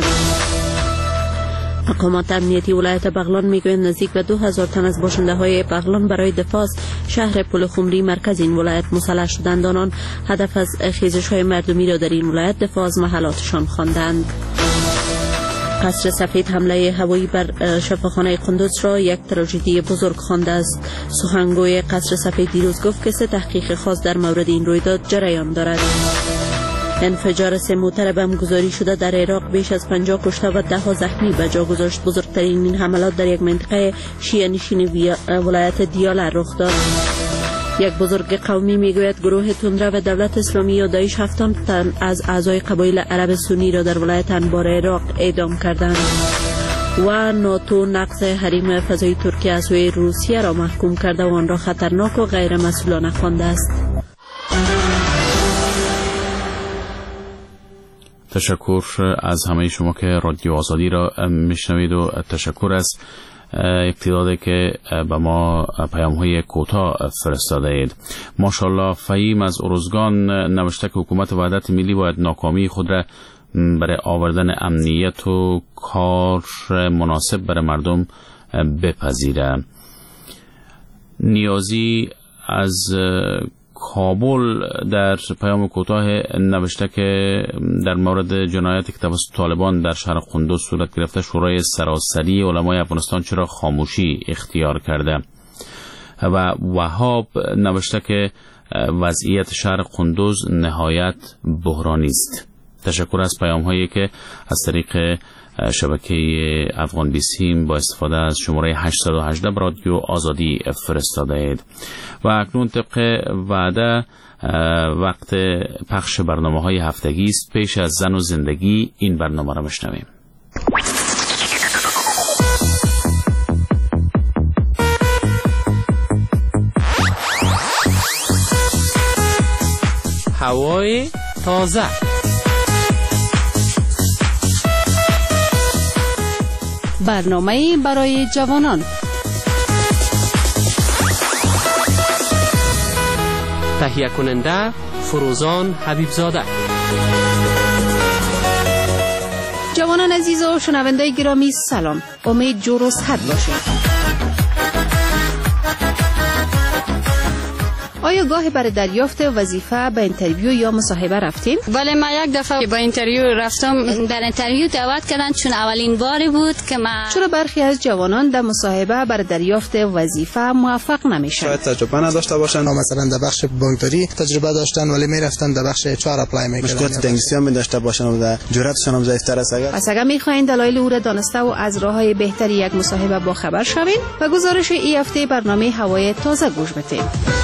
مقامات امنیتی ولایت بغلان میگویند نزدیک به 2000 تن از باشنده های بغلان برای دفاع از شهر پل خمری مرکز این ولایت مسلح شدند. آنان هدف از خیزش های مردمی را در این ولایت دفاع از محلاتشان خواندند. قصر سفید حمله هوایی بر شفاخانه قندوز را یک تراژدی بزرگ خوانده است. سخنگوی قصر سفید دیروز گفت که 3 تحقیق خاص در مورد این رویداد جریان دارد. انفجار 3 موتر بم گذاری شده در عراق بیش از 50 کشته و 10 زخمی به جا گذاشت. بزرگترین این حملات در یک منطقه شیعه نشین ولایت دیاله رخ داد. یک بزرگ قومی میگوید گروه تندرو دولت اسلامی یا داعش 7 تن از اعضای قبایل عرب سنی را در ولایت انبار عراق اعدام کردند. و ناتو نقض حریم فضایی ترکیه از سوی روسیه را محکوم کرده و آن را خطرناک و غیر مسئولانه خوانده است. تشکر از همه شما که رادیو آزادی را میشنوید و تشکر از یک تعدادی که به ما پیام‌های کوتاه فرستاده اید. ماشاءالله فهیم از ارزگان نوشته که حکومت وحدت ملی باید ناکامی خود را برای آوردن امنیت و کار مناسب برای مردم بپذیره. نیازی از کابل در پیام کوتاه نوشته که در مورد جنایتی که توسط طالبان در شهر قندوز صورت گرفته شورای سراسری علمای افغانستان چرا خاموشی اختیار کرده. و وهاب نوشته که وضعیت شهر قندوز نهایت بحرانی است. تشکر از پیام هایی که از طریق شبکه افغان بیسیم با استفاده از شماره 818 رادیو آزادی فرستاده اید. و اکنون طبق وعده وقت پخش برنامه های هفتگی است. پیش از زن و زندگی این برنامه را بشنویم. هوای تازه. برنامه برای جوانان. تهیه کننده فروزان حبیبزاده. جوانان عزیز و شنونده گرامی سلام. امید جور و صحت باشید. آیا گاهی برای دریافت وظیفه به اینترویو یا مصاحبه رفتین؟ بله، من یک دفعه به اینترویو رفتم. در اینترویو دعوت کردن چون اولین باری بود که من. چرا برخی از جوانان در مصاحبه برای دریافت وظیفه موفق نمیشن؟ شاید تجربه نداشته باشن، مثلا در بخش بانکداری تجربه داشتن ولی میرفتن در بخش HR اپلای میکردن. مشکلات انگلیسی هم داشته باشن و جرأتشون هم ضعیف‌تر است. پس اگر میخواین دلایل او را دانسته و از راههای بهتری یک مصاحبه با خبر شوین، و گزارش این هفته برنامه هوای تازه گوش بدید.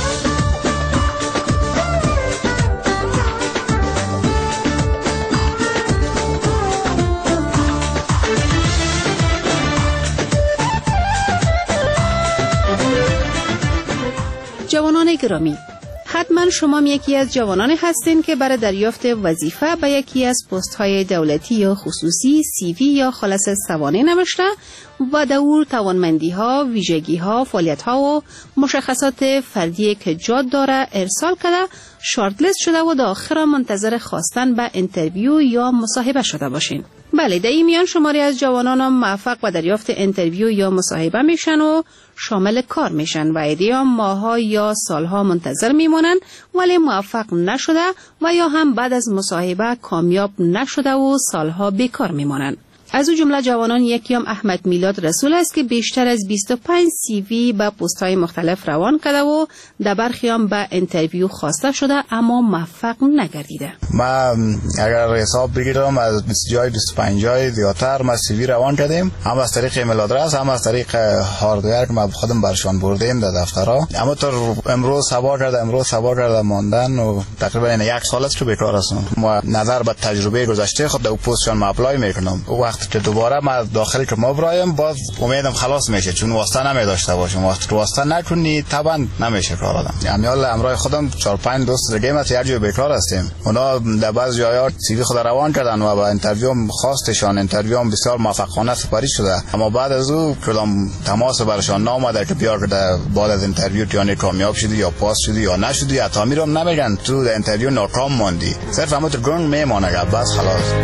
جوانان گرامی، حتما شما یکی از جوانانی هستین که برای دریافت وظیفه به یکی از پست‌های دولتی یا خصوصی CV یا خلاص سوانح نوشته و در او توانمندی‌ها، ویژگی‌ها، فعالیت‌ها و مشخصات فردی که جا داره ارسال کرده، شارت لیست شده و در آخر منتظر خواستن به اینترویو یا مصاحبه شده باشین. بله، در این میان شماری از جوانان هم موفق به دریافت اینترویو یا مصاحبه میشن و شامل کار میشن و ایدیا ماه‌ها یا سالها منتظر میمونن ولی موفق نشده و یا هم بعد از مصاحبه کامیاب نشده و سالها بیکار میمونن. از او جمله جوانان یکیام احمد میلاد رسول است که بیشتر از 25 CV به پست‌های مختلف روان کرده و در برخی هم به اینترویو خواسته شده اما موفق نگردیده. ما اگر حساب بگیرم از 20 جای 25 جای زیادتر ما CV روان کردیم، هم از طریق ایمیل آدرس هم از طریق هاردور که ما خودم برشان بردیم در دفترها. اما تا امروز صبر کرده ماندن و تقریبا یک سال است که بیکار هستم. ما نظر به تجربه گذشته خود در پستشان ما اپلای میکنم. وقتی که دوباره ما داخل که ما برایم باز امیدم خلاص میشه، چون واسطه نمیداشته باشم. وقتی واسطه نکنی طبعا نمیشه کار آدم. یعنی همراه خودم 4-5 دوست دیگه ما هر جای بیکار هستیم. اونا در بعض جاها CV خود روان کردن و با اینترویو خواستشان اینترویو بسیار موفقانه سپاری شده، اما بعد از او کدام تماس برشان نامده که بیار که بعد از اینترویو یعنی کامیاب شدی یا پاس شدی یا نشدی، یا تا میرم نمیگن تو در اینترویو ناکام ماندی، صرف همون تو گرن میمونه بس خلاص.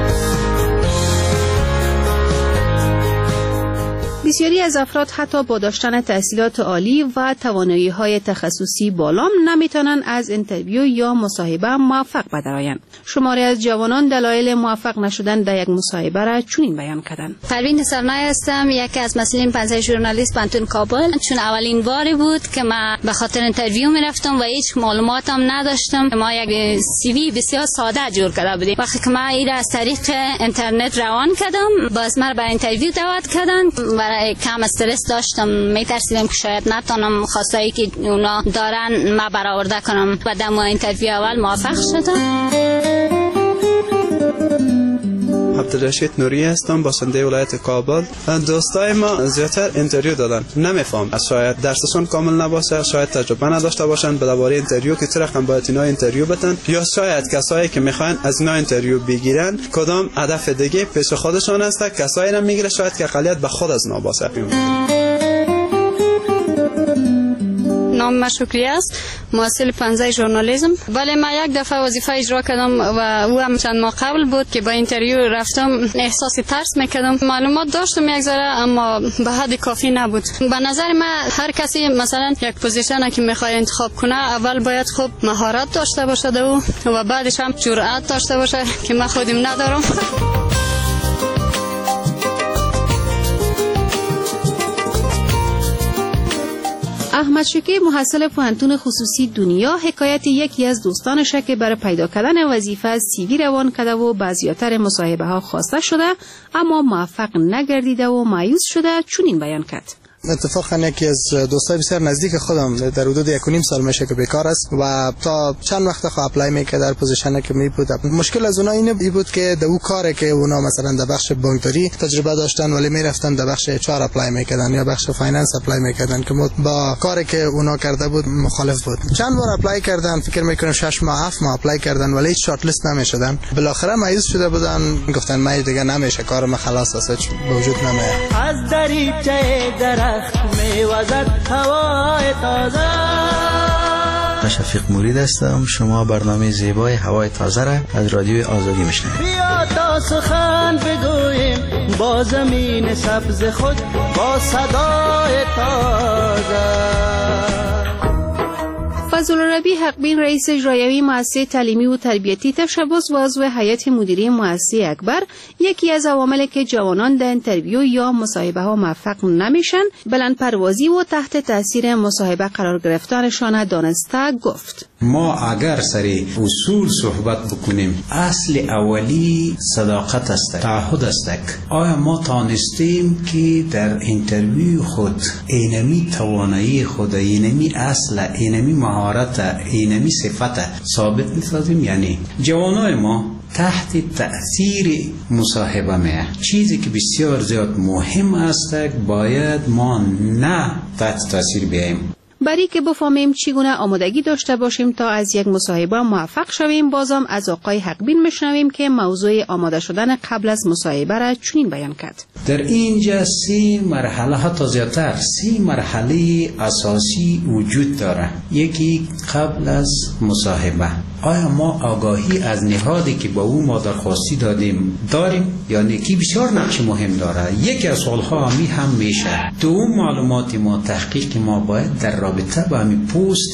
بسیاری از افراد حتی با داشتن تحصیلات عالی و توانایی‌های تخصصی بالام نمیتونن از اینترویو یا مصاحبه موفق بدرآیند. شماری از جوانان دلایل موفق نشدن در یک مصاحبه را چنین بیان کردند. پروین سرنای هستم، یکی از مسئولین پنجه ژورنالیست پانتون کابل. چون اولین باری بود که من به خاطر اینترویو میرفتم و هیچ معلوماتم نداشتم. ما یک CV بسیار ساده جور کرده بودیم. وقتی که من این از طریق اینترنت روان کردم، باز من به اینترویو دعوت کردن. برای کم استرس داشتم، میترسیدم که شاید نتونم خواستایی که اونا دارن ما برآورده کنم. و در اینترویو اول موفق شدم. عبدالرشید نوری هستم، باشنده ولایت کابل. دوستای ما زیادتر اینترویو دادن، نمیفهم، شاید درسشون کامل نباشه، شاید تجربه نداشته باشن درباره اینترویو که چه رقم باید اینا اینترویو بدن، یا شاید کسایی که میخوان از اینا اینترویو بگیرن کدام هدف دیگه پیش خودشون هست، کسایی را میگیره شاید که اقلیت به خود از اینا باشه. نام من شکری است، محصل پنجه ژورنالیسم. ولی من یک دفعه وظیفه اجرا کردم و او هم چند ماه قبل بود که با اینترویو رفتم. احساس ترس میکردم، معلومات داشتم یک ذره اما به حد کافی نبود. به نظر من هر کسی مثلا یک پوزیشن که میخواد انتخاب کنه اول باید خوب مهارت داشته باشه و بعدش هم جرأت داشته باشه که من خودم ندارم. احمد شکی محصل پوهنتون خصوصی دنیا حکایت یکی از دوستانش که برای پیدا کردن وظیفه CV روان کرده و بعضیاتر مصاحبه ها خواسته شده اما موفق نگردیده و مایوس شده، چنین بیان کرد. اتفاقا یکی از دوستای بسیار نزدیک خودم در حدود 1.5 سال میشه که بیکار است و تا چند وقت خو اپلای میکرد در پوزیشنی که می بود. مشکل از اونها اینه بود که در اون کاری که اونا مثلا در بخش بانکداری تجربه داشتن ولی میرفتن در بخش HR اپلای میکردن یا بخش فایننس اپلای میکردن که با کاری که اونا کرده بود مخالف بود. چند بار اپلای کردن، فکر میکنم 6 ماه 7 ماه اپلای کردن ولی هیچ شارت لیست نمیشدن. بالاخره مایوس شده بودن، گفتن من دیگه نمیشه، کارم خلاص است، به وجود نمیاد. از دریچه درخت میوزد هوای تازه. شفیق مرید هستم. شما برنامه زیبای هوای تازه را از رادیوی آزادی میشنوید. بیا تا سخن بگوییم با زمین سبز خود، با صدای تازه. فضل‌الربی حقبین رئیس اجرایی مؤسسه تعلیمی و تربیتی تشبث و عضو هیئت مدیره مؤسسه اکبر یکی از عواملی که جوانان در اینترویو یا مصاحبه ها موفق نمیشن بلند پروازی و تحت تاثیر مصاحبه قرار گرفتنشان دانسته گفت. ما اگر سری اصول صحبت بکنیم، اصل اولی صداقت است، تعهد است. آیا ما تانستیم که در اینترویو خود اینمی توانایی خود، اینمی اصل، اینمی مهارت، اینمی صفت ثابت می‌سازیم؟ یعنی جوانای ما تحت تأثیر مصاحبه میه، چیزی که بسیار زیاد مهم است باید ما نه تحت تأثیر بیاییم. برای که بفهمیم چگونه آمادگی داشته باشیم تا از یک مصاحبه موفق شویم، بازم از آقای حقبین میشنویم که موضوع آماده شدن قبل از مصاحبه را چنین بیان کرد. در اینجا 3 مرحله، حتی زیادتر 3 مرحله اساسی وجود داره. یکی قبل از مصاحبه، آیا ما آگاهی از نهادی که با او ما درخواستی داریم؟ یعنی که بسیار نقش مهم داره. یکی از سوالها هم میشه دوم معلومات ما، تحقیق ما باید در رابطه با همین پست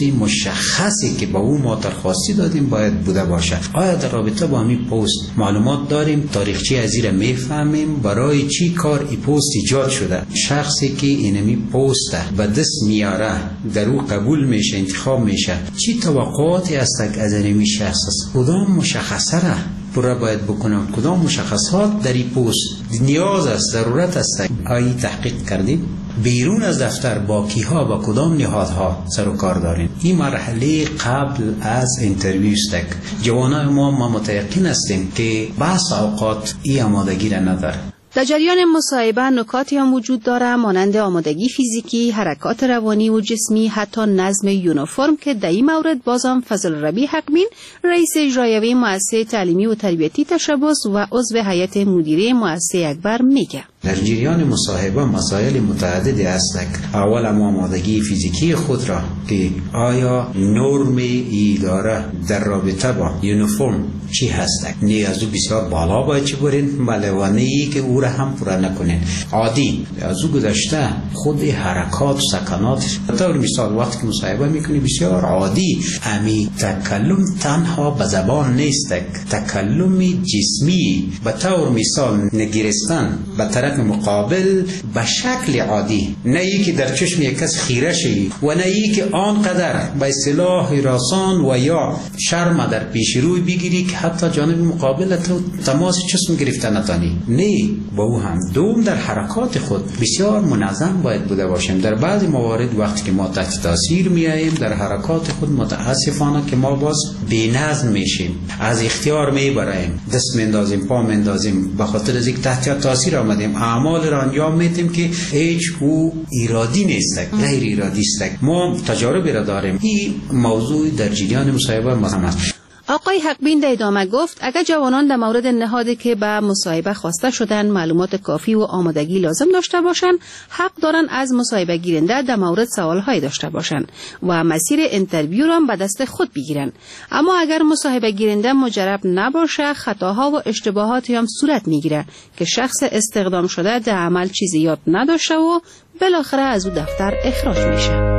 مشخصی که با او ما درخواستی دادیم باید بوده باشه. آیا در رابطه با همین پست معلومات داریم؟ تاریخچه از این میفهمیم؟ برای چی کار این پست ایجاد شده؟ شخصی که اینمی پست به دست میاره در او قبول میشه، انتخاب میشه، چی توقعاتی است از اینمی شخص است؟ کدام مشخصه را پورا باید بکنم؟ کدام مشخصات در این پست نیاز است، ضرورت است؟ آیا تحقیق کردیم؟ بیرون از دفتر با کیها و کدام نهادها سر و کار داریم؟ این مرحله قبل از انترویو است. جوانای ما متيقن هستیم که بحث اوقات این آمادگی را نداره. در جریان مصاحبه نکاتی هم وجود داره مانند آمادگی فیزیکی، حرکات روانی و جسمی، حتی نظم یونیفرم که در این مورد بازم فضل ربی حقبین رئیس اجرایی مؤسسه تعلیمی و تربیتی تشبث و عضو هیئت مدیره مؤسسه اکبر میگه. در جریان مصاحبه مسائل متعددی هستند. اول آمادگی فیزیکی خود را که آیا نرم اداره در رابطه با یونیفرم چی هست؟ نه از او بسیار بالا باید چی برین، بله و نه ای که او را هم پورا نکنین. عادی از او گذشته خود حرکات و سکنات، طور مثال وقتی که مصاحبه میکنی بسیار عادی، امی تکلم تنها به زبان نیست، تکلم جسمی به طور مثال نگیرستن به طرف مقابل به شکل عادی، نه ای که در چشم یک کس خیره شی و نه ای که آنقدر به اصطلاح راسان و یا شرم در پیش روی بگیری که حتی جانب مقابل تو تماس چشم گرفتن نتانی. نه، با او هم دوم در حرکات خود بسیار منظم باید بوده باشیم. در بعضی موارد وقتی که ما تحت تاثیر میاییم در حرکات خود متاسفانه که ما باز بی‌نظم میشیم، از اختیار میبریم، دست میندازیم، پا میندازیم، به خاطر از اینکه تحت تاثیر آمدیم اعمال را انجام میدیم که هیچ او ارادی نیست، غیر ارادی است. ما تجارب را داریم. این موضوع در جریان مصاحبه مهم است. آقای حقبین در ادامه گفت اگر جوانان در مورد نهادی که به مصاحبه خواسته شدن معلومات کافی و آمادگی لازم داشته باشند، حق دارن از مصاحبه گیرنده در مورد سوالهای داشته باشند و مسیر انترویو را به دست خود بگیرن. اما اگر مصاحبه گیرنده مجرب نباشه، خطاها و اشتباهاتی هم صورت میگیره که شخص استخدام شده در عمل چیزی یاد نداشته و بالاخره از او دفتر اخراج میشه.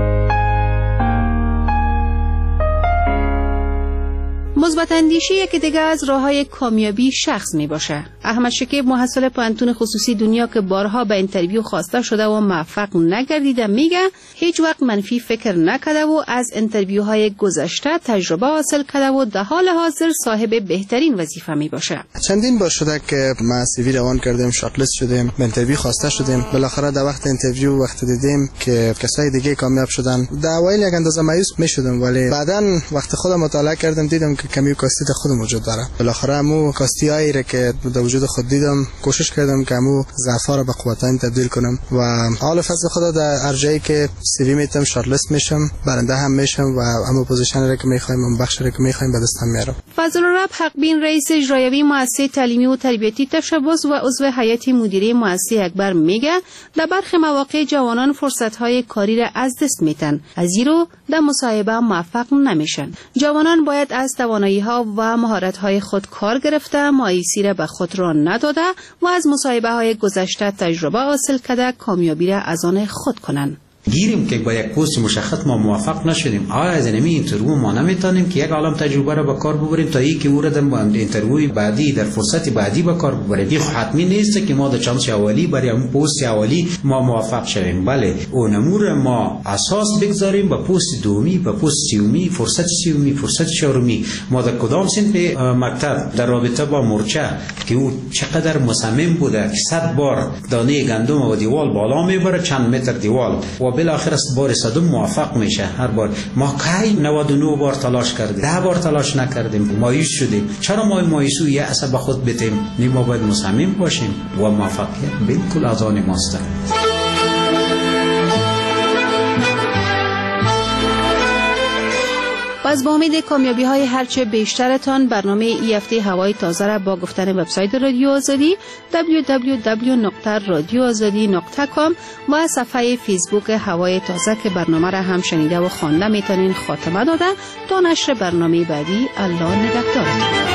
مثبت اندیشی یکی دیگه از راه‌های کامیابی شخص می باشه. احمد شکیب محصل پانتون خصوصی دنیا که بارها به اینترویو خواسته شده و موفق نگردیده میگه هیچ وقت منفی فکر نکرده و از اینترویوهای گذشته تجربه حاصل کرده و در حال حاضر صاحب بهترین وظیفه می باشه. چندین بار شده که ما سی وی روان کردیم، شارت لیست شدیم، به اینترویو خواسته شدیم، بالاخره در وقت اینترویو وقت دیدیم که کسای دیگه کامیاب شدن. در اوایل یک اندازه مایوس میشدم، ولی بعداً وقت خودم مطالعه کردم دیدم که کمی کاستی خودم وجود داره. بالاخره همو کاستیایی را که در وجود خود دیدم کوشش کردم که همو ضعف‌ها را به قوت‌ها تبدیل کنم و حال فضل خدا در ارجایی که سی وی میتم شارت لیست میشم، برنده هم میشم و همو پوزیشن را که میخوایم، اون بخش را که میخوایم به دست میارم. فضل رب حقبین رئیس اجرایی مؤسسه تعلیمی و تربیتی تشبث و عضو هیئت مدیره مؤسسه اکبر میگه در برخی مواقع جوانان فرصت‌های کاری را از دست میدن، از زیرا در مصاحبه موفق نمیشن. جوانان باید از توانایی‌ها و مهارت‌های خود کار گرفته، مایوسی را به خود را نداده و از مصاحبه‌های گذشته تجربه حاصل کرده کامیابی را از آن خود کنند. گیریم که با یک پست مشخص ما موفق نشدیم، آیا از اینمی اینترویو ما نمیتونیم که یک عالم تجربه را به کار ببریم تا اینکه او را در اینترویو بعدی در فرصت بعدی به کار ببریم؟ این حتمی نیست که ما در چانس اولی برای اون پست اولی ما موفق شویم. بله، اون امور ما اساس بگذاریم به پست دومی، به پست سومی، فرصت سومی، فرصت چهارمی. ما در کدام سنت مکتب در رابطه با مورچه که او چقدر مصمم بوده که 100 بار دانه گندم و دیوال بالا میبره، چند متر دیوال، و بالاخره بار صدم موفق میشه. هر بار ما کی 99 بار تلاش کردیم، 10 بار تلاش نکردیم، مایوس شدیم. چرا ما مایوسی یه اصلا به خود بتیم؟ ما باید مصمم باشیم و موفقیت بالکل از آن ماست. پس با امید کامیابی های هرچه بیشترتان برنامه ای هفته هوای تازه را با گفتن وبسایت رادیو آزادی www.radioazadi.com و صفحه فیسبوک هوای تازه که برنامه را هم شنیده و خوانده میتونین خاتمه داده تا نشر برنامه بعدی. الله نگهدارتون.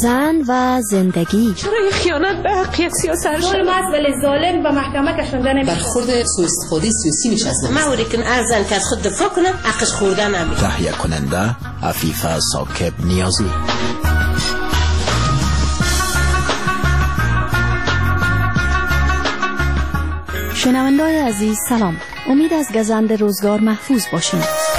زن و زندگی. چرا خیانت به حق یک سیاست ظلم است ولی ظالم به محکمه کشنده نمیشه. برخورد سوء استفاده سیاسی میشه از ما اوریکن ارزن که از خود دفاع کنه حقش خوردن نمیشه. تهیه کننده عفیفه ثاقب نیازی. شنونده‌های عزیز سلام. امید از گزند روزگار محفوظ باشین.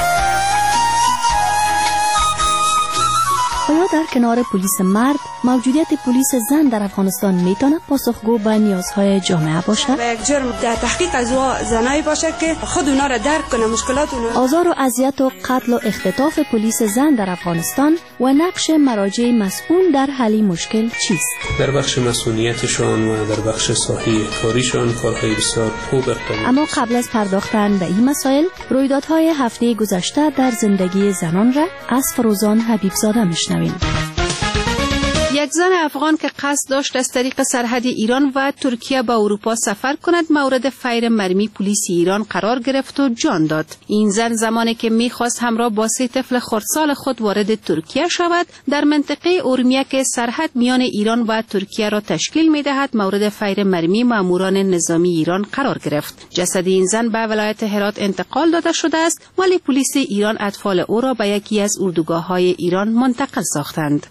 آیا در کنار پلیس مرد موجودیت پلیس زن در افغانستان میتونه پاسخگو به نیازهای جامعه باشه؟ و یک جرم در تحقیق از زنایی باشه که خود اونا را درک کنه، مشکلات اونا. آزار و اذیت و قتل و اختطاف پلیس زن در افغانستان و نقش مراجع مسئول در حل مشکل چیست؟ در بخش مسئولیتشان و در بخش ساحه کاریشان کارهای بسیار خوب اقدام. اما قبل از پرداختن به این مسائل، رویدادهای هفته گذشته در زندگی زنان را از فروزان حبیبزاده میشنویم. یک زن افغان که قصد داشت از طریق سرحد ایران و ترکیه به اروپا سفر کند مورد فیر مرمی پلیس ایران قرار گرفت و جان داد. این زن زمانی که میخواست همراه با 3 طفل خردسال خود وارد ترکیه شود، در منطقه اورمیه که سرحد میان ایران و ترکیه را تشکیل میدهد مورد فیر مرمی ماموران نظامی ایران قرار گرفت. جسد این زن به ولایت هرات انتقال داده شده است، ولی پلیس ایران اطفال او را به یکی از اردوگاه‌های ایران منتقل ساختند.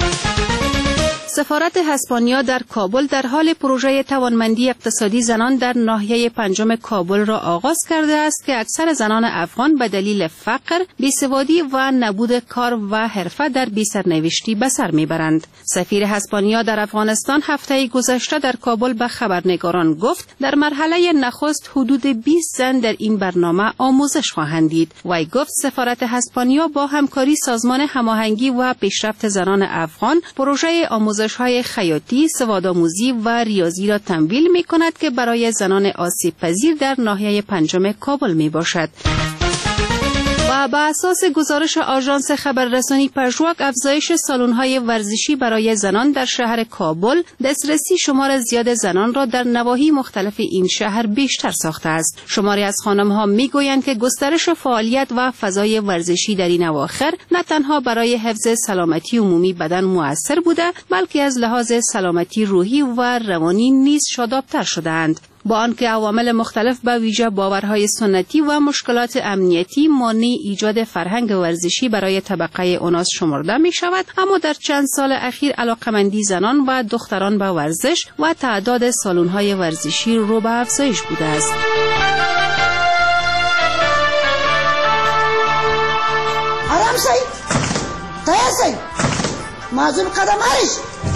سفارت اسپانیا در کابل در حال پروژه توانمندی اقتصادی زنان در ناحیه 5 کابل را آغاز کرده است که اکثر زنان افغان به دلیل فقر، بیسوادی و نبود کار و حرفه در بی‌سرنوشتی به سر میبرند. سفیر اسپانیا در افغانستان هفته گذشته در کابل به خبرنگاران گفت در مرحله نخست حدود 20 زن در این برنامه آموزش خواهند دید. وی گفت سفارت اسپانیا با همکاری سازمان هماهنگی و پیشرفت زنان افغان پروژه آموزش‌های خیاطی، سوادآموزی و ریاضی را تمویل می‌کند که برای زنان آسیب پذیر در ناحیه 5 کابل میباشد. و بر اساس گزارش آژانس خبررسانی پژواک، افزایش سالن‌های ورزشی برای زنان در شهر کابل دسترسی شمار زیاد زنان را در نواحی مختلف این شهر بیشتر ساخته است. شماری از خانم‌ها می‌گویند که گسترش فعالیت و فضای ورزشی در این اواخر نه تنها برای حفظ سلامتی عمومی بدن مؤثر بوده، بلکه از لحاظ سلامتی روحی و روانی نیز شادابتر شده‌اند. با آنکه عوامل مختلف به ویژه باورهای سنتی و مشکلات امنیتی مانع ایجاد فرهنگ ورزشی برای طبقه اوناس شمرده می شود، اما در چند سال اخیر علاقمندی زنان و دختران به ورزش و تعداد سالن‌های ورزشی رو به افزایش بوده است. آرام شید، تیار شید، معذور قدم هرش.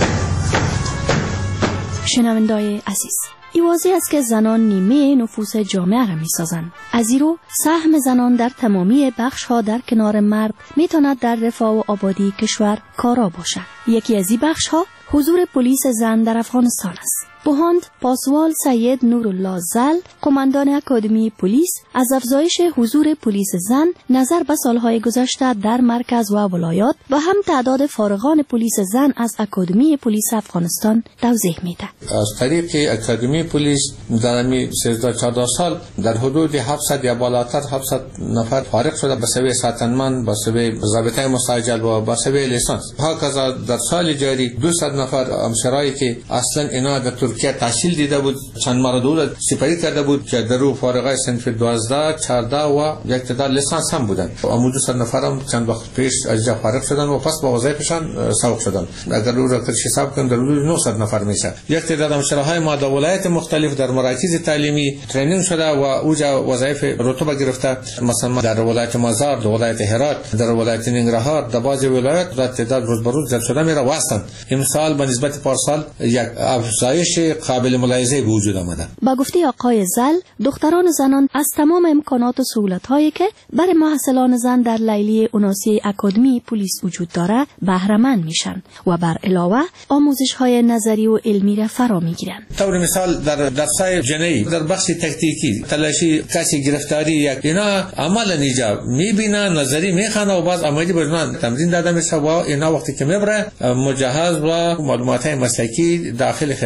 شنونده‌های عزیز، این واضح است که زنان نیمه نفوس جامعه را می سازند. از این رو سهم زنان در تمامی بخش ها در کنار مرد می تواند در رفاه و آبادی کشور کارا باشد. یکی از این بخش ها حضور پلیس زن در افغانستان است. بهاند پاسوال سید نورالله زل، قماندان اکادمی پلیس، از افزایش حضور پلیس زن نظر به سالهای گذشته در مرکز و ولایات و هم تعداد فارغان پلیس زن از اکادمی پلیس افغانستان توضیح میده. از طریق اکادمی پلیس در 13-14 سال در حدود 700 یا بالاتر 700 نفر فارغ شده به سوی ساتنمن، به سوی ضابطه مستعجل و به سوی لیسانس. هاکذا در سال جاری 200 نفر همسرایی که اصلا اینا در ترکیه تحصیل دیده بود، چند ماه دولت سپری کرده بود که در رو فارغای صنف 12 14 و یک تعداد لیسانس هم بودند. اما 200 نفر هم چند وقت پیش از جا فارغ شدن و پس با وظایفشان سوق شدن. اگر رو را حساب کنیم در حدود 900 نفر میشه. یک تعداد همسرهای ما در ولایت مختلف در مراکز تعلیمی ترینینگ شده و اوجا وظایف رتبه گرفته، مثلا در ولایت مازار، در ولایت هرات، در ولایت ننگرهار، در بعضی ولایات در تعداد روز به روز زیاد شده میره واسطن. امسال به نسبت پارسال یک افزایش قابل ملاحظه به وجود آمده. با گفته آقای زل، دختران و زنان از تمام امکانات و سهولت‌هایی که برای محصلان زن در لیلی اوناسی اکادمی پلیس وجود داره بهره مند میشن و بر علاوه آموزش‌های نظری و علمی را فرا میگیرن. طور مثال در درس‌های جنایی، در بخش تکتیکی، تلاشی، کسی گرفتاری یک اینا عمل نیجا میبینن، نظری میخوانن و بعض عملی برنامه تمرین داده میشه و اینا وقتی که میبره مجهز و معلومات مسلکی داخل خدمت میشه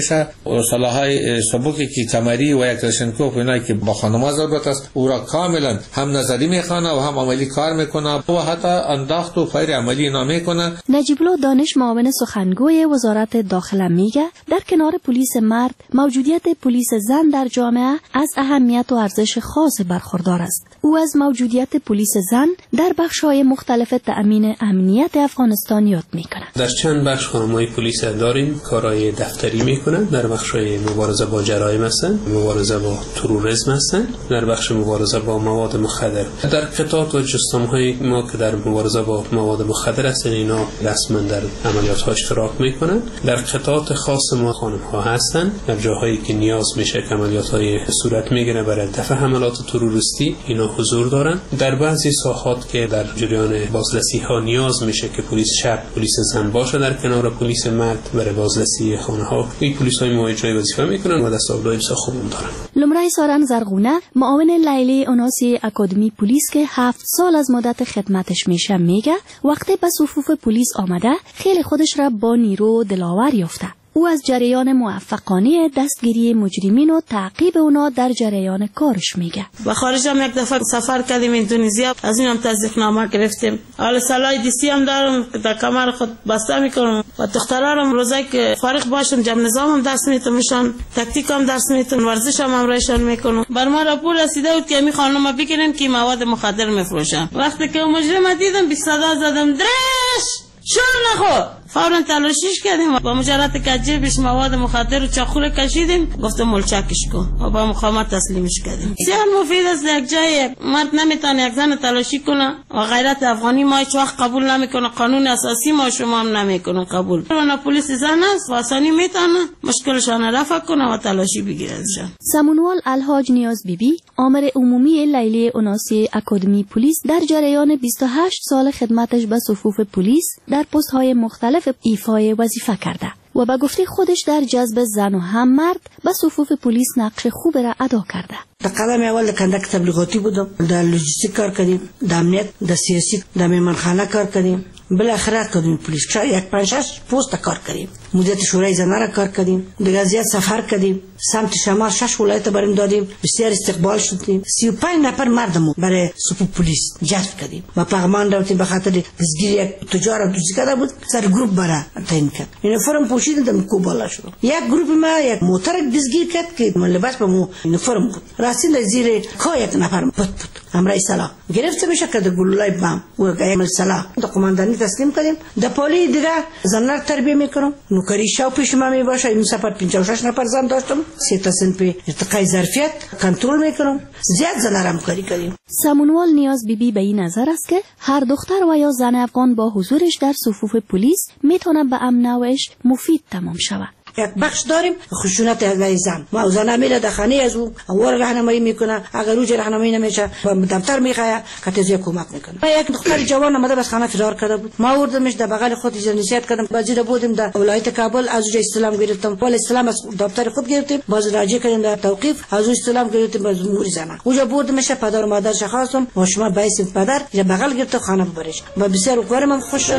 میشه. سلاح‌های سبکی که کمری و یک کلاشینکوف اینایی که با خانم‌ها ضرورت است او را کاملا هم نظری میخوانه و هم عملی کار میکنه و حتی انداخت و فیر عملی اینا میکنه. نجیب الله دانش معاون سخنگوی وزارت داخله میگه در کنار پلیس مرد موجودیت پلیس زن در جامعه از اهمیت و ارزش خاص برخوردار است. او از موجودیت پلیس زن در بخش‌های مختلف تأمین امنیت افغانستان یاد میکنه. در چند بخش خانم‌های پلیس داریم کارهای دفتری میکنن، در بخش‌های مبارزه با جرایم هستن، مبارزه با تروریسم هستن، در بخش مبارزه با مواد مخدر. در قطاعات و جستم‌های ما که در مبارزه با مواد مخدر هستن اینا رسما در عملیات‌ها اشتراک میکنن. در قطاعات خاص ما خانم‌ها هستن، در جاهایی که نیاز میشه که عملیات‌های صورت میگیره برای دفع حملات تروریستی اینا حضور دارن. در بعضی ساحات که در جریان بازرسی‌ها نیاز میشه که پلیس شب پلیس زن باشه در کنار پلیس مرد برای بازرسی خانه‌ها، این پلیس‌های مواجهه وظیفه میکنن و دستاوردهای بسیار خوب دارن. لمرای سارن زرغونه معاون لیلی اوناسی اکادمی پلیس که 7 سال از مدت خدمتش میشه میگه وقتی به صفوف پلیس آمده خیلی خودش را با نیرو دلاور یافته. او از جریان موفقانه دستگیری مجرمین و تعقیب اونا در جریان کارش میگه. و خارج هم یک دفعه سفر کردیم اندونزیا، از اینم تصدیق نامه گرفتیم. حالا سلاح دیسی هم دارم که در کمر خود بسته میکنم و دخترارم روزایی که فارغ باشم جمع نظامم درس میتونم، تاکتیک هم درس میتونم، ورزش هم امرایشان میکنم. بر ما راپور رسیده بود که می خانوما بگیرن که مواد مخدر میفروشن. وقتی که مجرم دیدم 20 صدا زدم درش شور نخو، فوراً تلاشیش کردیم با مجرد که جیبش مواد مخدر و چاقو کشیدیم، گفتم ملچکش کن و با مقاومت تسلیمش کردیم. بسیار مفید است. یک جای مرد نمیتونه یک زن تلاشی کنه و غیرت افغانی ما هیچ وقت قبول نمیکنه، قانون اساسی ما شما هم نمیکنه قبول. و پلیس زن است واسانی میتونه مشکلشان رفع کنه و تلاشی بگیره ازشان. سمونوال الحاج نیاز بیبی آمر عمومی لیلی اوناسی اکادمی پلیس در جریان 28 سال خدمتش به صفوف پلیس در پست‌های مختلف ایفای وظیفه کرده و به گفته خودش در جذب زن و هم مرد به صفوف پلیس نقش خوب را ادا کرده. در قدم اول کندک تبلیغاتی بودم، در لوجستیک کار کردیم، در امنیت، در سیاسی، در میمانخانه کار کردیم. بالاخره کردیم پلیس یک 5-6 پست کار کردیم. مدیریت شورای زنان را کار کردیم. در غزنی سفر کردیم، سمت شمال 6 ولایت بریم دادیم، بسیار استقبال شدیم. 35 نفر مردمو برای صفوف پلیس جذب کردیم. و پیغمان دادیم به خاطر دزگیری یک تجار دوزی کرده بود، سر گروه برای تعیین کرد. یونیفرم پوشیدم کوبالا شد. یک گروه ما یک موتر دزگیر کرد که لباس به مو یونیفرم بود. راستی زیر کا یک نفر بود. امرای سلام گرفته بشه که در گلولای بم و گایم سلام د قماندانی تسلیم کردیم. د پولی دیگه زنار تربیه میکنم، نوکری شاو پیش ما می باشه. این سفر 56 نفر زن داشتم، 3 تا سن په ارتقای ظرفیت کنترل میکنم. زیاد زنارم کاری کردیم. سمونوال نیاز بیبی به این نظر است که هر دختر و یا زن افغان با حضورش در صفوف پلیس میتونه به امن و عشق مفید تمام شود. یک بخش داریم خشونت از زن، ما زن میره در خانه از او اور راهنمایی میکنه، اگر او راهنمایی نمیشه با دفتر میخواه که تزیه کمک میکنه. یک دختر جوان اومده بس خانه فرار کرده بود، ما آوردمش در بغل خود نصیحت کردم، بازی بودیم در ولایت کابل، از اونجا استلام گرفتم، ول استلام از دفتر خود گرفتیم، باز راجع کردیم در توقیف، از اون استلام گرفتیم باز مور زنه. اونجا بردمش پدر و مادرش خواستم و شما بایسیم پدر یا بغل گرفت خانه ببرش و بسیار کارم خوش شد.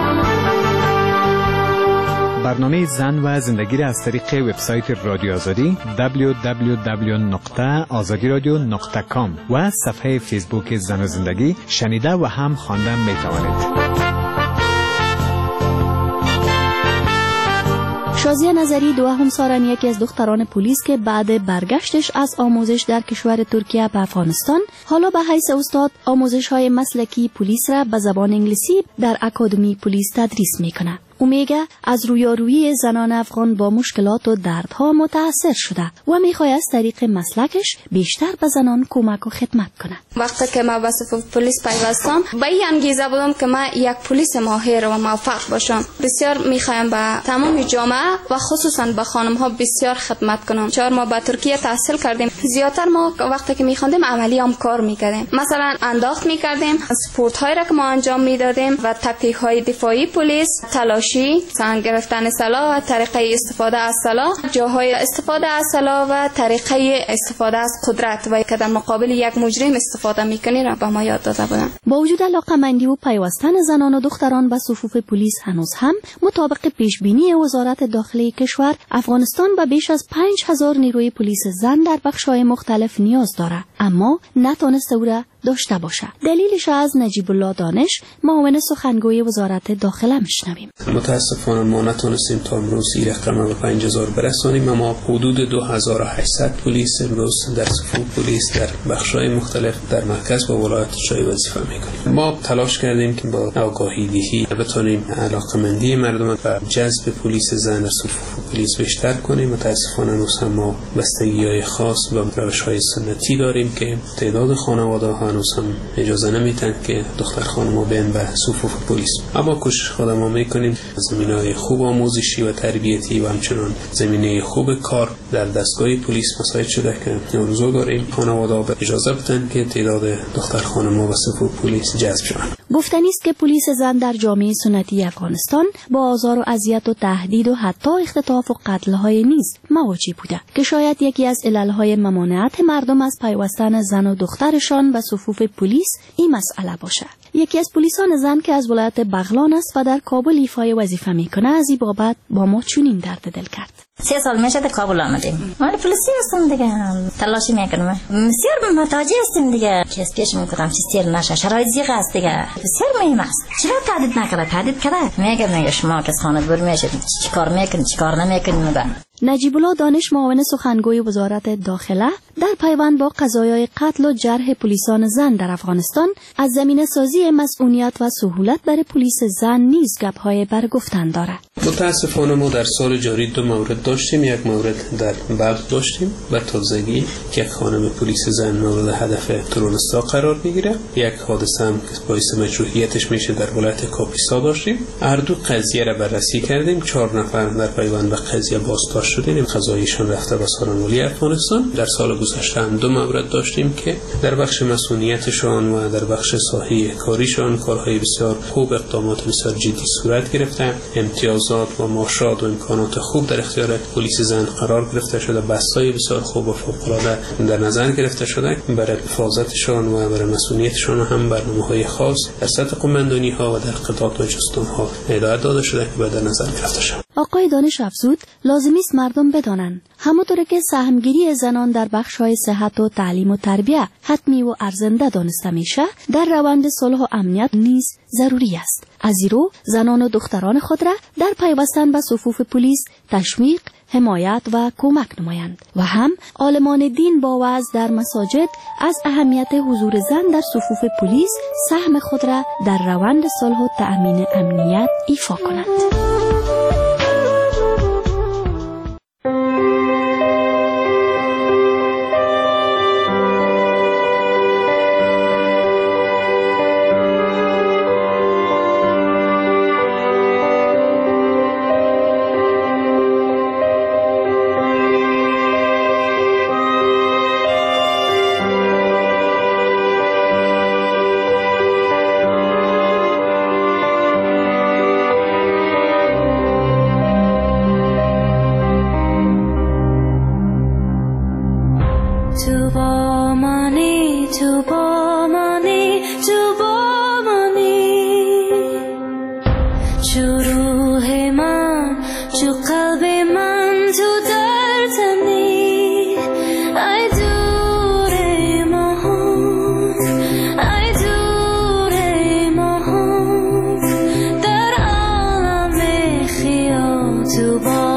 برنامه زن و زندگی را از طریق وبسایت رادیو آزادی www.azadiradio.com و صفحه فیسبوک زن و زندگی شنیده و هم خواندن می توانید. شازیه نظری دوهم سارن یکی از دختران پلیس که بعد برگشتش از آموزش در کشور ترکیه به افغانستان حالا به حیث استاد آموزش‌های مسلکی پلیس را به زبان انگلیسی در اکادمی پلیس تدریس می‌کند. او میگه از رویارویی زنان افغان با مشکلات و دردها متاثر شده و میخواد از طریق مسلکش بیشتر به زنان کمک و خدمت کنه. وقتی که ما به صفوف پلیس پیوستم به این انگیزه بودم که من یک پلیس ماهر و موفق باشم. بسیار میخوایم به تمام جامعه و خصوصا به خانم ها بسیار خدمت کنم. 4 ماه به ترکیه تحصیل کردیم. زیاتر ما وقتی که میخواندیم عملی هم کار میکردیم. مثلا انداخت میکردیم، اسپورت هایی را که ما انجام میدادیم و تکتیک های دفاعی پلیس، تلاش فحاشی، مثلا گرفتن سلاح و طریقه استفاده از سلاح، جاهای استفاده از سلاح و طریقه استفاده از قدرت و که در مقابل یک مجرم استفاده میکنی را به ما یاد داده بودند. با وجود علاقه‌مندی و پیوستن زنان و دختران به صفوف پلیس هنوز هم مطابق پیشبینی وزارت داخلی کشور افغانستان به بیش از 5000 نیروی پلیس زن در بخش‌های مختلف نیاز دارد، اما نتوانسته او را داشته باشه. دلیلش از نجیب الله دانش، معاون سخنگوی وزارت داخله میشنویم. متاسفانه ما نتونستیم تا امروز این رقم به 5000 برسانیم، اما حدود 2800 پلیس امروز در صفوف پلیس در بخش‌های مختلف در مرکز و ولایت شای وظیفه میکنیم. ما تلاش کردیم که با آگاهی‌دهی بتونیم علاقه‌مندی مردم و جذب پلیس زن در صفوف پلیس بیشتر کنیم. متاسفانه هنوز هم ما بستگی‌های خاص و روش‌های سنتی داریم که تعداد خانواده‌ها هنوز هم اجازه نمیدن که دختر خانم‌ها بیان به صفوف پلیس. اما کوشش خودمون میکنیم زمینه‌های خوب آموزشی و تربیتی و همچنان زمینه خوب کار در دستگاه پلیس مساعد شده که روزا داریم خانواده‌ها اجازه بدن که تعداد دختر خانم‌ها به صفوف پلیس جذب شوند. گفتنی است که پلیس زن در جامعه سنتی افغانستان با آزار و اذیت و تهدید و حتی اختطاف و قتل‌های نیز مواجه بوده که شاید یکی از علل‌های ممانعت مردم از پیوستن زن و دخترشان به صفوف پلیس این مسئله باشه. یکی از پلیسان زن که از ولایت بغلان است و در کابل ایفای وظیفه میکنه از این بابت با ما چنین درد دل کرد. 3 سال میشه در کابل آمدیم. ما پلیسی هستیم دیگه، تلاشی میکنم. بسیار محتاجی هستیم دیگه. کس پیش میکنم چیزی نشه. شرایط زیغ است دیگه. بسیار مهم است. چرا تهدید نکرده؟ تهدید کرده. میگه شما کس خانه بر میشید. چیکار میکنید؟ چیکار نمیکنید؟ میگه. نجیب الله دانش، معاون سخنگوی وزارت داخله، در پیوند با قضایای قتل و جرح پلیسان زن در افغانستان از زمینه سازی مسئولیت و سهولت برای پلیس زن نیز گپ‌های برگفتن دارد. متاسفانه ما در سال جاری 2 مورد داشتیم. یک مورد در بلخ داشتیم به تازگی که یک خانم پلیس زن مورد هدف تروریستا قرار میگیره. یک حادثه هم که باعث مجروحیتش میشه در ولایت کاپیسا داشتیم. هر دو قضیه را بررسی کردیم. 4 نفر در پیوند به قضیه بازداشت شدیم. قضاییشان رفته به سارنولی افغانستان. در سال گذشته هم 2 مورد داشتیم که در بخش مسئولیتشان و در بخش ساحه کاریشان کارهای بسیار خوب، اقدامات بسیار جدی صورت گرفته. امتیازات و معاشات و امکانات خوب در اختیار پلیس زن قرار گرفته شده. بستای بسیار خوب و فوق‌العاده در نظر گرفته شده. برای حفاظتشان و برای مسئولیتشان هم برنامه‌های خاص در سطح قماندانی‌ها و در قطعات و جستان‌ها هدایت داده شده که در نظر گرفته شود. آقای دانش افزود لازمی است مردم بدانند همونطور که سهمگیری زنان در بخش‌های صحت و تعلیم و تربیت حتمی و ارزنده دانسته میشه، در روند صلح و امنیت نیز ضروری است. از این رو زنان و دختران خود را در پیوستن به صفوف پلیس تشویق، حمایت و کمک نمایند و هم عالمان دین با وعظ در مساجد از اهمیت حضور زن در صفوف پلیس سهم خود را در روند صلح و تأمین امنیت ایفا کنند. to